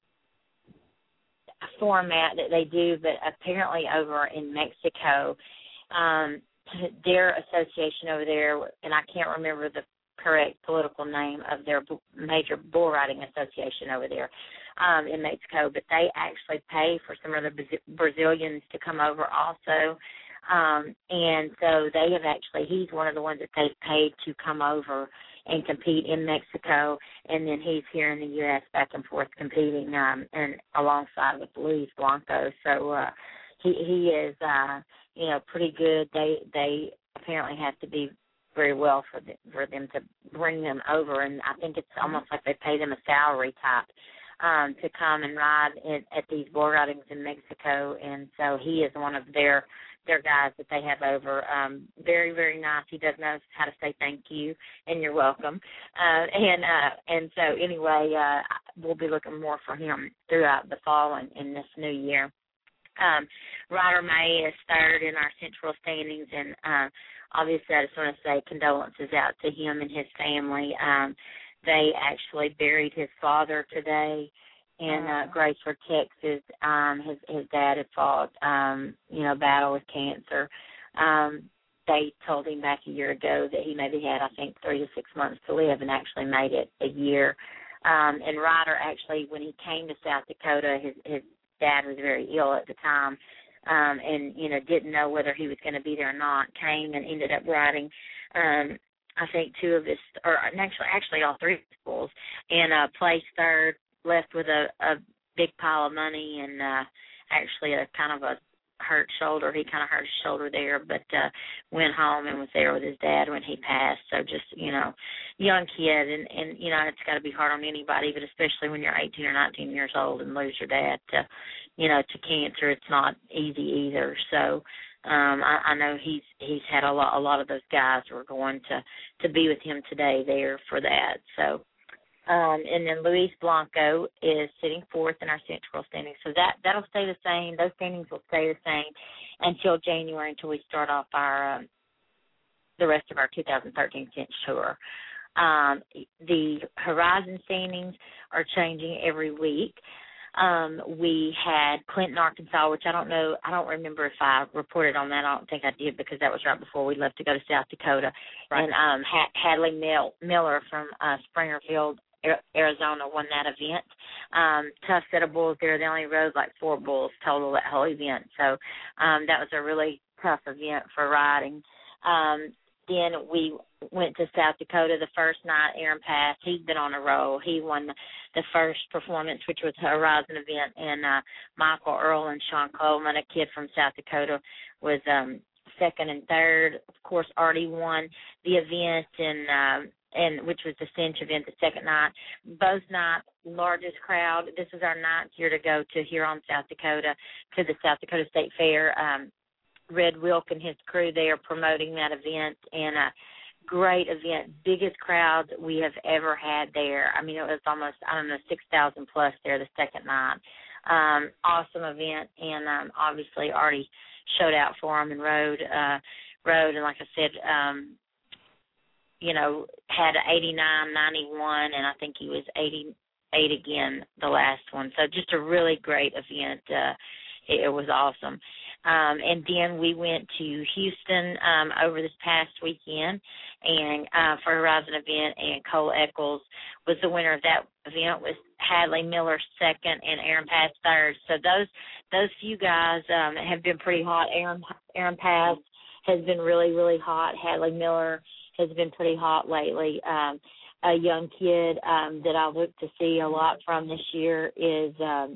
format that they do, but apparently over in Mexico, their association over there, and I can't remember the correct political name of their major bull riding association over there in Mexico, but they actually pay for some of the Brazilians to come over also. And so they have actually, he's one of the ones that they've paid to come over and compete in Mexico, and then he's here in the U.S. back and forth competing and alongside with Luis Blanco. So he is, pretty good. They apparently have to be very well for them to bring them over, and I think it's almost like they pay them a salary type to come and ride at these bull ridings in Mexico, and so he is one of their guys that they have over. Very, very nice. He does know how to say thank you and you're welcome. And so anyway, we'll be looking more for him throughout the fall and in this new year. Ryder May is third in our central standings, and obviously I just want to say condolences out to him and his family. They actually buried his father today in Graceford, Texas. His dad had fought, battle with cancer. They told him back a year ago that he maybe had, I think, 3 to 6 months to live, and actually made it a year. And Ryder actually, when he came to South Dakota, his dad was very ill at the time, and didn't know whether he was going to be there or not. Came and ended up riding. I think 2 of his, or actually all 3 of his bulls, and placed third. Left with a big pile of money and actually a kind of a hurt shoulder. He kind of hurt his shoulder there, but went home and was there with his dad when he passed. So just, young kid, and it's got to be hard on anybody, but especially when you're 18 or 19 years old and lose your dad to cancer. It's not easy either. So I know he's had a lot of those guys who are going to be with him today there for that. So. And then Luis Blanco is sitting 4th in our central standings. So that'll stay the same. Those standings will stay the same until January, until we start off our the rest of our 2013 Cinch Tour. The Horizon standings are changing every week. We had Clinton, Arkansas, which I don't remember if I reported on that. I don't think I did, because that was right before we left to go to South Dakota. Right. And Hadley Miller from Springerfield, Arizona, won that event. Tough set of bulls there. They only rode like 4 bulls total that whole event. So that was a really tough event for riding. Then we went to South Dakota the first night. Aaron Pass, he's been on a roll. He won the first performance, which was a Horizon event, and Michael Earl and Sean Coleman, a kid from South Dakota, was second and third. Of course, Artie won the event, and which was the Cinch event the second night. Both nights, largest crowd. This is our 9th year to go to Huron, South Dakota, to the South Dakota State Fair. Red Wilk and his crew there promoting that event, and a great event, biggest crowd we have ever had there. I mean, it was almost, 6,000 plus there the second night. Awesome event, and obviously Artie showed out for him and rode, and like I said, had 89, 91, and I think he was 88 again the last one. So just a really great event. It was awesome. And then we went to Houston over this past weekend and for a Horizon event, and Cole Eccles was the winner of that event, with Hadley Miller second and Aaron Pass third. So those few guys have been pretty hot. Aaron Pass has been really, really hot. Hadley Miller has been pretty hot lately. A young kid that I look to see a lot from this year is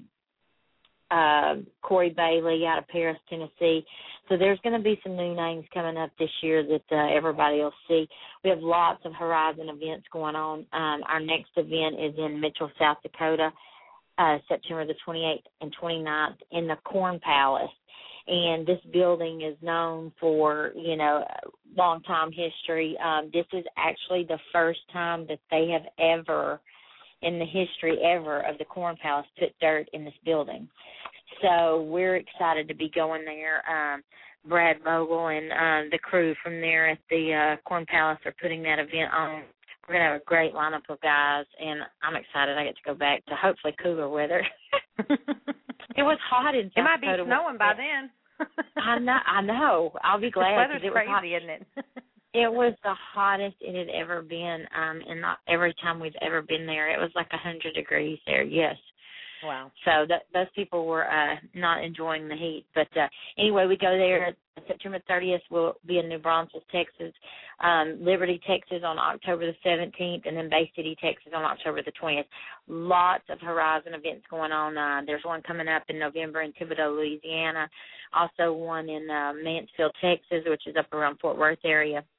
Corey Bailey out of Paris, Tennessee. So there's going to be some new names coming up this year that everybody will see. We have lots of Horizon events going on. Our next event is in Mitchell, South Dakota, September the 28th and 29th in the Corn Palace. And this building is known for, long time history. This is actually the first time that they have ever, in the history ever of the Corn Palace, put dirt in this building. So we're excited to be going there. Brad Vogel and the crew from there at the Corn Palace are putting that event on. We're going to have a great lineup of guys, and I'm excited I get to go back to hopefully cooler weather. It was hot in South Dakota. It might be snowing by then. I know. I'll be glad. The weather's it was crazy, hot. isn't it? It was the hottest it had ever been, and not every time we've ever been there. It was like 100 degrees there, yes. Wow. So those people were not enjoying the heat. But anyway, we go there September 30th. We'll be in New Braunfels, Texas, Liberty, Texas on October the 17th, and then Bay City, Texas on October the 20th. Lots of Horizon events going on. There's one coming up in November in Thibodaux, Louisiana. Also one in Mansfield, Texas, which is up around Fort Worth area.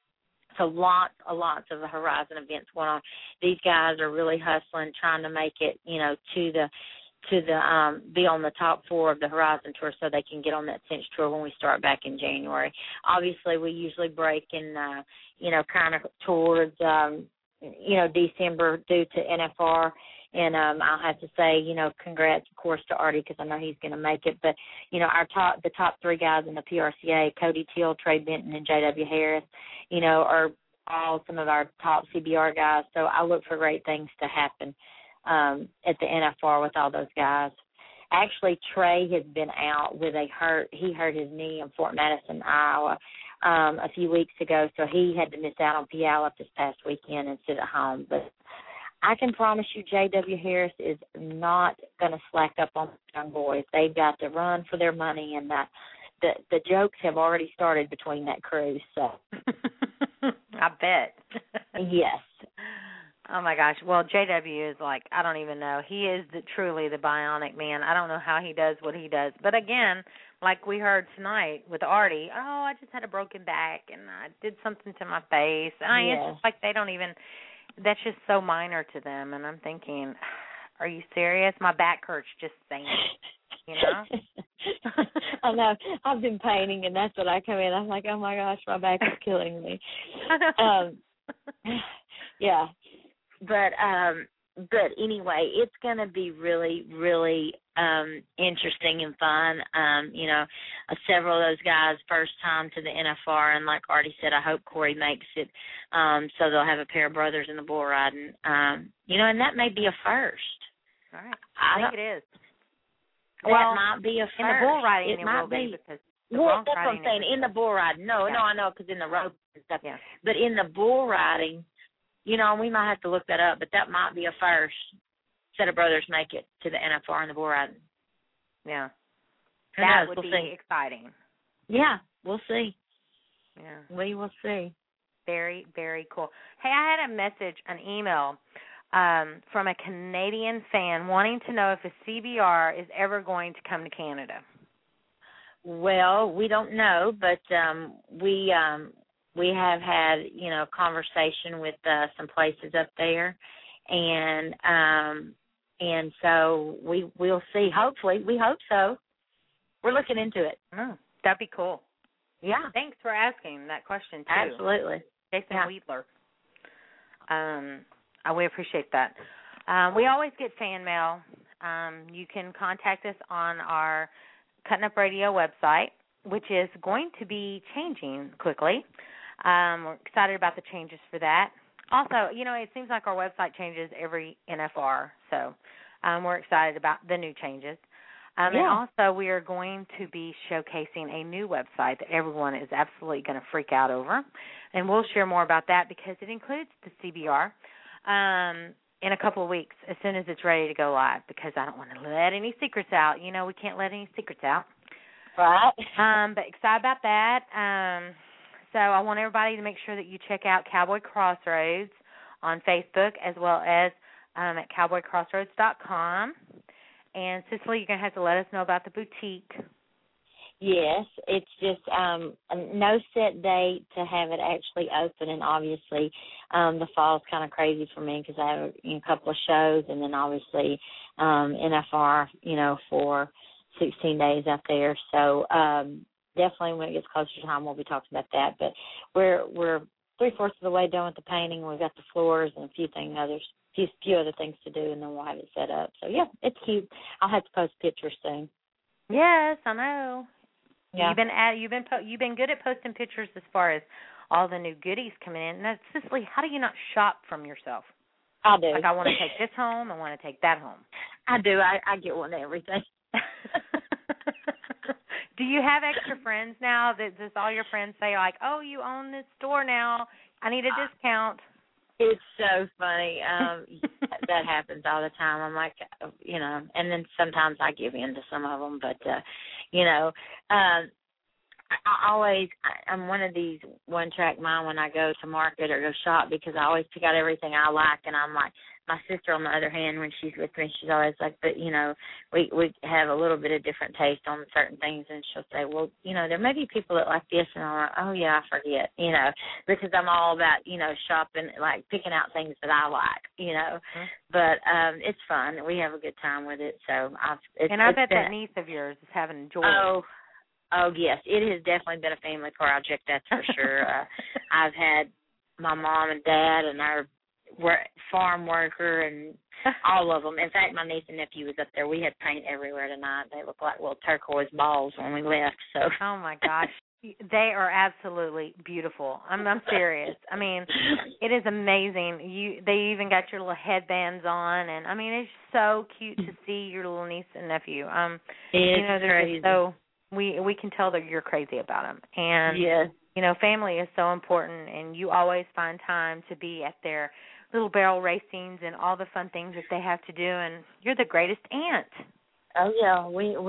So lots of the Horizon events going on. These guys are really hustling, trying to make it, to the be on the top 4 of the Horizon Tour so they can get on that Cinch Tour when we start back in January. Obviously, we usually break in, kind of towards, December due to NFR. And I'll have to say, congrats, of course, to Artie because I know he's going to make it. But, the top 3 guys in the PRCA, Cody Teal, Trey Benton, and J.W. Harris, are all some of our top CBR guys. So I look for great things to happen at the NFR with all those guys. Actually, Trey has been out with he hurt his knee in Fort Madison, Iowa, a few weeks ago. So he had to miss out on Puyallup this past weekend and sit at home. But I can promise you J.W. Harris is not going to slack up on the young boys. They've got to run for their money, and the jokes have already started between that crew. So I bet. Yes. Oh, my gosh. Well, J.W. is like, I don't even know. He is truly the bionic man. I don't know how he does what he does. But, again, like we heard tonight with Artie, I just had a broken back and I did something to my face. It's just like they don't even – that's just so minor to them. And I'm thinking, are you serious? My back hurts just saying it, I know. I've been painting, and that's when I come in. I'm like, oh, my gosh, my back is killing me. Yeah. But anyway, it's going to be really, really interesting and fun. Several of those guys first time to the NFR, and like Artie said, I hope Corey makes it. So they'll have a pair of brothers in the bull riding. And that may be a first. All right, I think it is. That might be a first. In the bull riding, it might be. Because well, that's what I'm saying. In the bull riding, no, I know, because in the rope and stuff. Yeah. But in the bull riding. We might have to look that up, but that might be a first set of brothers make it to the NFR and the bull riding. Yeah. That would be exciting. Yeah, we'll see. Yeah. We will see. Very, very cool. Hey, I had an email from a Canadian fan wanting to know if a CBR is ever going to come to Canada. Well, we don't know, but we have had, conversation with some places up there, and so we'll see. Hopefully, we hope so. We're looking into it. Oh, that'd be cool. Yeah. Thanks for asking that question too. Absolutely. Jason Wheatler. We appreciate that. We always get fan mail. You can contact us on our Cutting Up Radio website, which is going to be changing quickly. We're excited about the changes for that. Also, it seems like our website changes every NFR, so we're excited about the new changes. And also, we are going to be showcasing a new website that everyone is absolutely going to freak out over, and we'll share more about that because it includes the CBR in a couple of weeks as soon as it's ready to go live, because I don't want to let any secrets out. We can't let any secrets out. Right. But excited about that. So I want everybody to make sure that you check out Cowboy Crossroads on Facebook as well as at cowboycrossroads.com. And, Cicely, you're going to have to let us know about the boutique. Yes, it's just no set date to have it actually open, and obviously the fall's kind of crazy for me because I have a couple of shows, and then obviously NFR, for 16 days out there. So definitely when it gets closer to time, we'll be talking about that. But we're 3/4 of the way done with the painting. We've got the floors and a few other things to do, and then we'll have it set up. So yeah, it's cute. I'll have to post pictures soon. Yes, I know. Yeah. You've been good at posting pictures as far as all the new goodies coming in. Now, Cicely, how do you not shop from yourself? I do. Like, I want to take this home. I want to take that home. I do. I get one of everything. Do you have extra friends now? Does all your friends say, like, oh, you own this store now, I need a discount? It's so funny. That happens all the time. I'm like, and then sometimes I give in to some of them. But, I'm one of these one-track mind when I go to market or go shop, because I always pick out everything I like, and I'm like, my sister, on the other hand, when she's with me, she's always like, but, you know, we have a little bit of different taste on certain things, and she'll say, well, you know, there may be people that like this, and I'm like, oh, yeah, I forget, you know, because I'm all about, you know, shopping, like picking out things that I like, you know. Mm-hmm. But it's fun. We have a good time with it. So I bet that niece of yours is having joy. Oh, yes. It has definitely been a family project, that's for sure. I've had my mom and dad and our farm worker and all of them. In fact, my niece and nephew was up there. We had paint everywhere tonight. They looked like little turquoise balls when we left. So. Oh, my gosh. They are absolutely beautiful. I'm serious. I mean, it is amazing. They even got your little headbands on, and I mean, it's so cute to see your little niece and nephew. It's crazy. So we can tell that you're crazy about them, and yes. You know, family is so important, and you always find time to be at their little barrel racings and all the fun things that they have to do, and you're the greatest aunt. Oh yeah,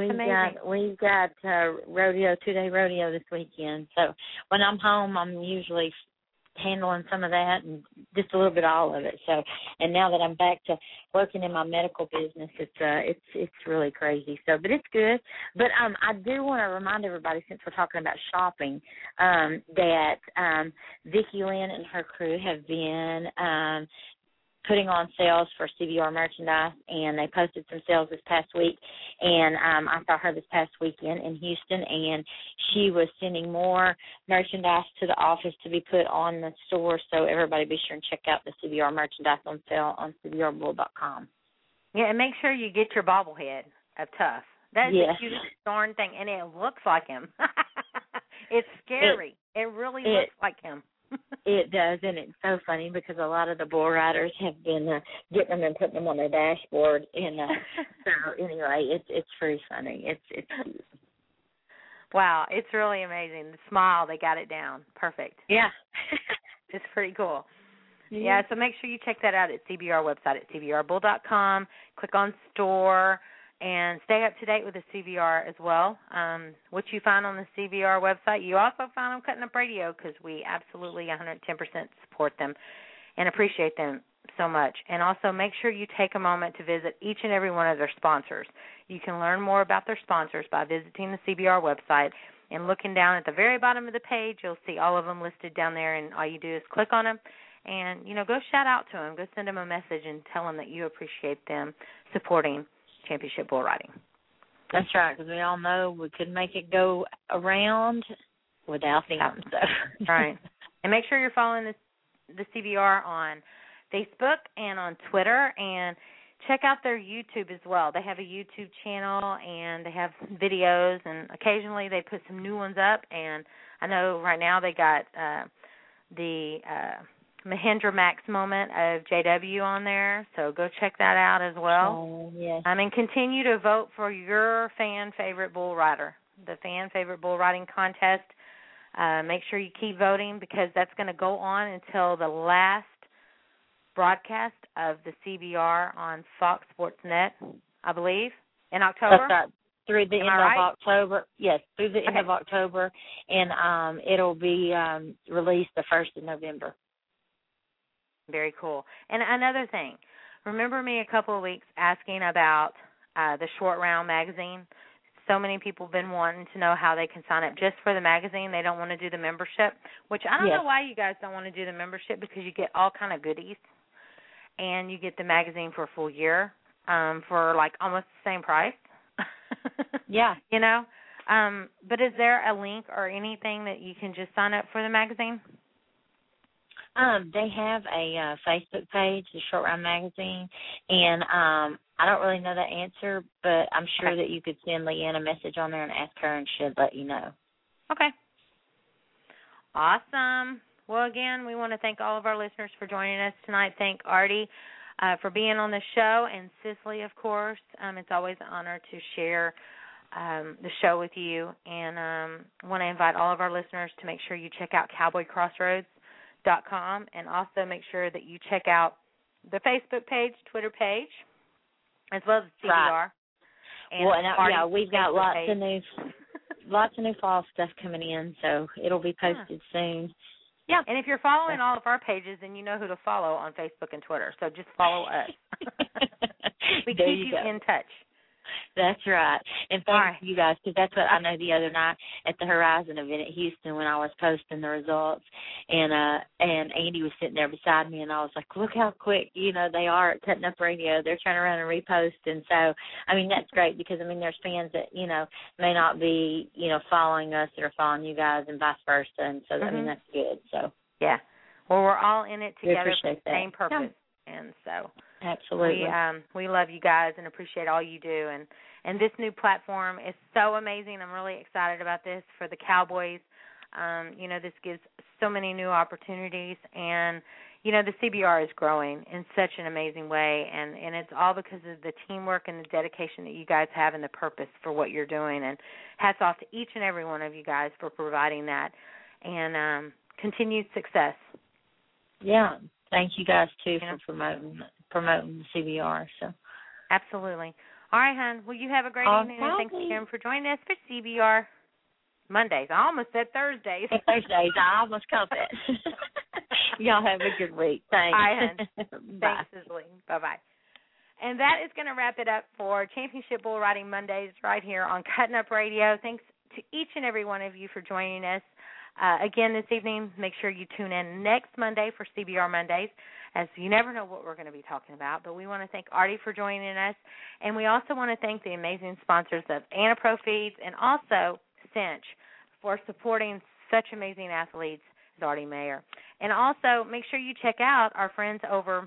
we've got rodeo, 2-day rodeo this weekend. So when I'm home, I'm usually handling some of that and just a little bit of all of it. So, and now that I'm back to working in my medical business, it's really crazy. So, but it's good. But I do want to remind everybody, since we're talking about shopping, that Vicki Lynn and her crew have been putting on sales for CBR merchandise, and they posted some sales this past week, and I saw her this past weekend in Houston, and she was sending more merchandise to the office to be put on the store, so everybody be sure and check out the CBR merchandise on sale on CBRbull.com. Yeah, and make sure you get your bobblehead of Tough. That's the cutest darn thing, and it looks like him. It's scary. It really looks like him. It does, and it's so funny because a lot of the bull riders have been getting them and putting them on their dashboard, and so anyway, it's pretty funny. It's cute. Wow, it's really amazing. The smile, they got it down. Perfect. Yeah. It's pretty cool. Yeah, so make sure you check that out at CBR website at CBRbull.com. Click on store and stay up to date with the CBR as well. What you find on the CBR website, you also find on Cutting Up Radio, because we absolutely 110% support them and appreciate them so much. And also make sure you take a moment to visit each and every one of their sponsors. You can learn more about their sponsors by visiting the CBR website and looking down at the very bottom of the page. You'll see all of them listed down there, and all you do is click on them and, you know, go shout out to them. Go send them a message and tell them that you appreciate them supporting championship bull riding. That's right, because we all know we couldn't make it go around without them. So. Right. And make sure you're following the CBR on Facebook and on Twitter, and check out their YouTube as well. They have a YouTube channel, and they have videos, and occasionally they put some new ones up. And I know right now they got the Mahindra Max moment of JW on there, so go check that out as well. Oh, yes. And continue to vote for your fan favorite bull rider, the fan favorite bull riding contest. Make sure you keep voting, because that's going to go on until the last broadcast of the CBR on Fox Sports Net, I believe, in October. That's right. Through the end of October. Yes, through the end of October, and it'll be released the 1st of November. Very cool. And another thing, remember me a couple of weeks asking about the Short Round magazine? So many people have been wanting to know how they can sign up just for the magazine. They don't want to do the membership, which I don't know why you guys don't want to do the membership, because you get all kind of goodies, and you get the magazine for a full year for like almost the same price. Yeah. You know? But is there a link or anything that you can just sign up for the magazine? They have a Facebook page, the Short Round Magazine, and I don't really know the answer, but I'm sure that you could send Leanne a message on there and ask her, and she'll let you know. Okay. Awesome. Well, again, we want to thank all of our listeners for joining us tonight. Thank Artie for being on the show, and Cicely, of course. It's always an honor to share the show with you, and I want to invite all of our listeners to make sure you check out CowboyCrossroads.com, and also make sure that you check out the Facebook page, Twitter page, as well as the CBR. Right. And we've got lots of new fall stuff coming in, so it'll be posted soon. Yeah. And if you're following all of our pages, then you know who to follow on Facebook and Twitter. So just follow us. We There keep you go. in touch. That's right. And thanks Right. you guys, because that's what I know the other night at the Horizon event at Houston when I was posting the results, and Andy was sitting there beside me, and I was like, look how quick, you know, they are at Cutting Up Radio. They're turning around and repost. And so, I mean, that's great because, I mean, there's fans that, you know, may not be, you know, following us that are following you guys and vice versa. And so, I mean, that's good. So, yeah. Well, we're all in it together for the that. same purpose. Yeah. And so absolutely, we love you guys and appreciate all you do, and this new platform is so amazing. I'm really excited about this for the Cowboys. You know, this gives so many new opportunities, and you know, the CBR is growing in such an amazing way, and it's all because of the teamwork and the dedication that you guys have and the purpose for what you're doing. And hats off to each and every one of you guys for providing that, and continued success. Yeah. Thank you guys, too, for promoting the CBR. So, absolutely. All right, hon. Well, you have a great evening, and thanks again for joining us for CBR Mondays. I almost said Thursdays. Thursdays. I almost caught that. Y'all have a good week. Thanks. All right, hon. Bye. Thanks, Sizzling. Bye-bye. And that is going to wrap it up for Championship Bull Riding Mondays right here on Cutting Up Radio. Thanks to each and every one of you for joining us. Again, this evening, make sure you tune in next Monday for CBR Mondays, as you never know what we're going to be talking about. But we want to thank Artie for joining us, and we also want to thank the amazing sponsors of Anapro Feeds and also Cinch for supporting such amazing athletes as Artie Mayer. And also, make sure you check out our friends over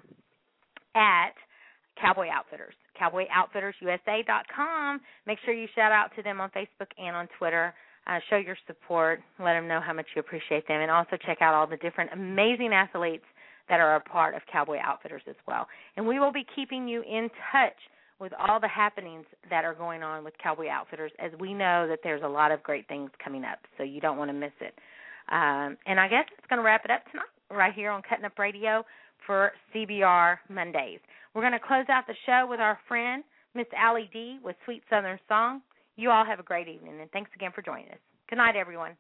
at Cowboy Outfitters, CowboyOutfittersUSA.com. Make sure you shout out to them on Facebook and on Twitter. Show your support. Let them know how much you appreciate them. And also check out all the different amazing athletes that are a part of Cowboy Outfitters as well. And we will be keeping you in touch with all the happenings that are going on with Cowboy Outfitters, as we know that there's a lot of great things coming up, so you don't want to miss it. And I guess it's going to wrap it up tonight right here on Cutting Up Radio for CBR Mondays. We're going to close out the show with our friend, Miss Allie D, with Sweet Southern Song. You all have a great evening, and thanks again for joining us. Good night, everyone.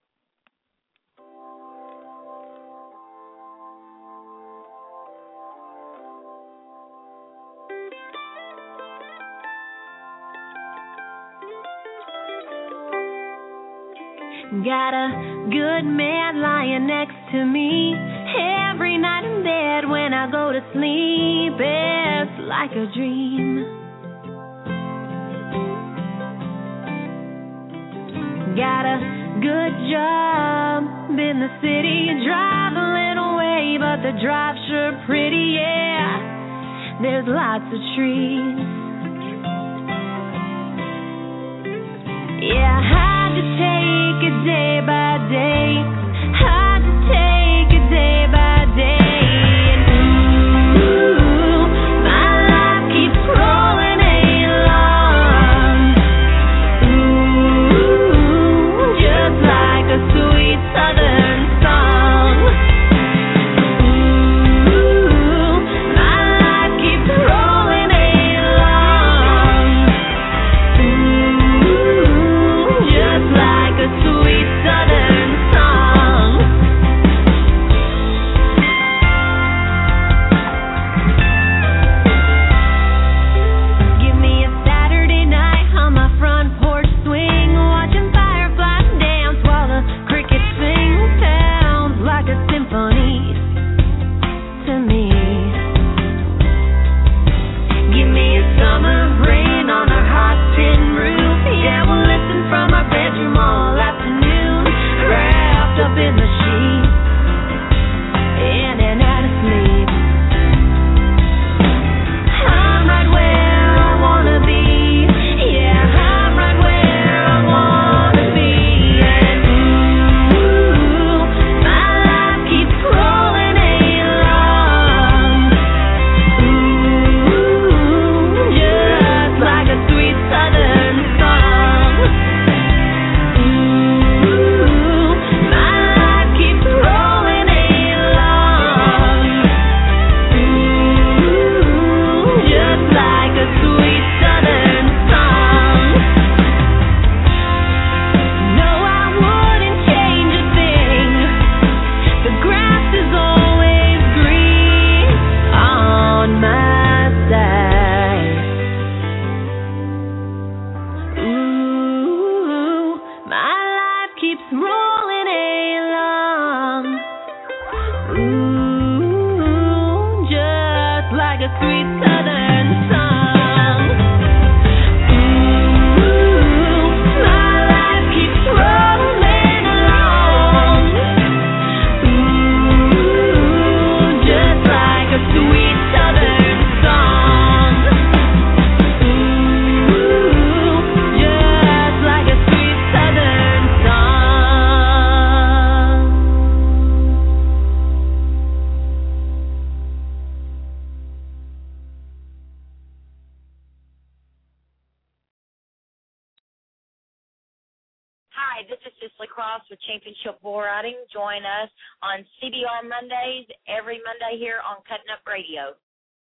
Got a good man lying next to me every night in bed when I go to sleep. It's like a dream. Got a good job in the city. Drive a little way, but the drive's sure pretty, yeah. There's lots of trees. Yeah, hard to take it day by day. Hard to take it day by day. And ooh, my life keeps rolling along. Ooh, just like a sweet southern song. Ooh, my life keeps rolling along. Ooh, just like a sweet southern keeps rolling along. Ooh, just like a sweet southern song. Ooh, my life keeps rolling along. Ooh, just like a sweet southern song. Ooh, just like a sweet southern song. Hi, this is Cicely Cross with Championship Bull Riding. Join us on CBR Mondays every Monday here on Cutting Up Radio.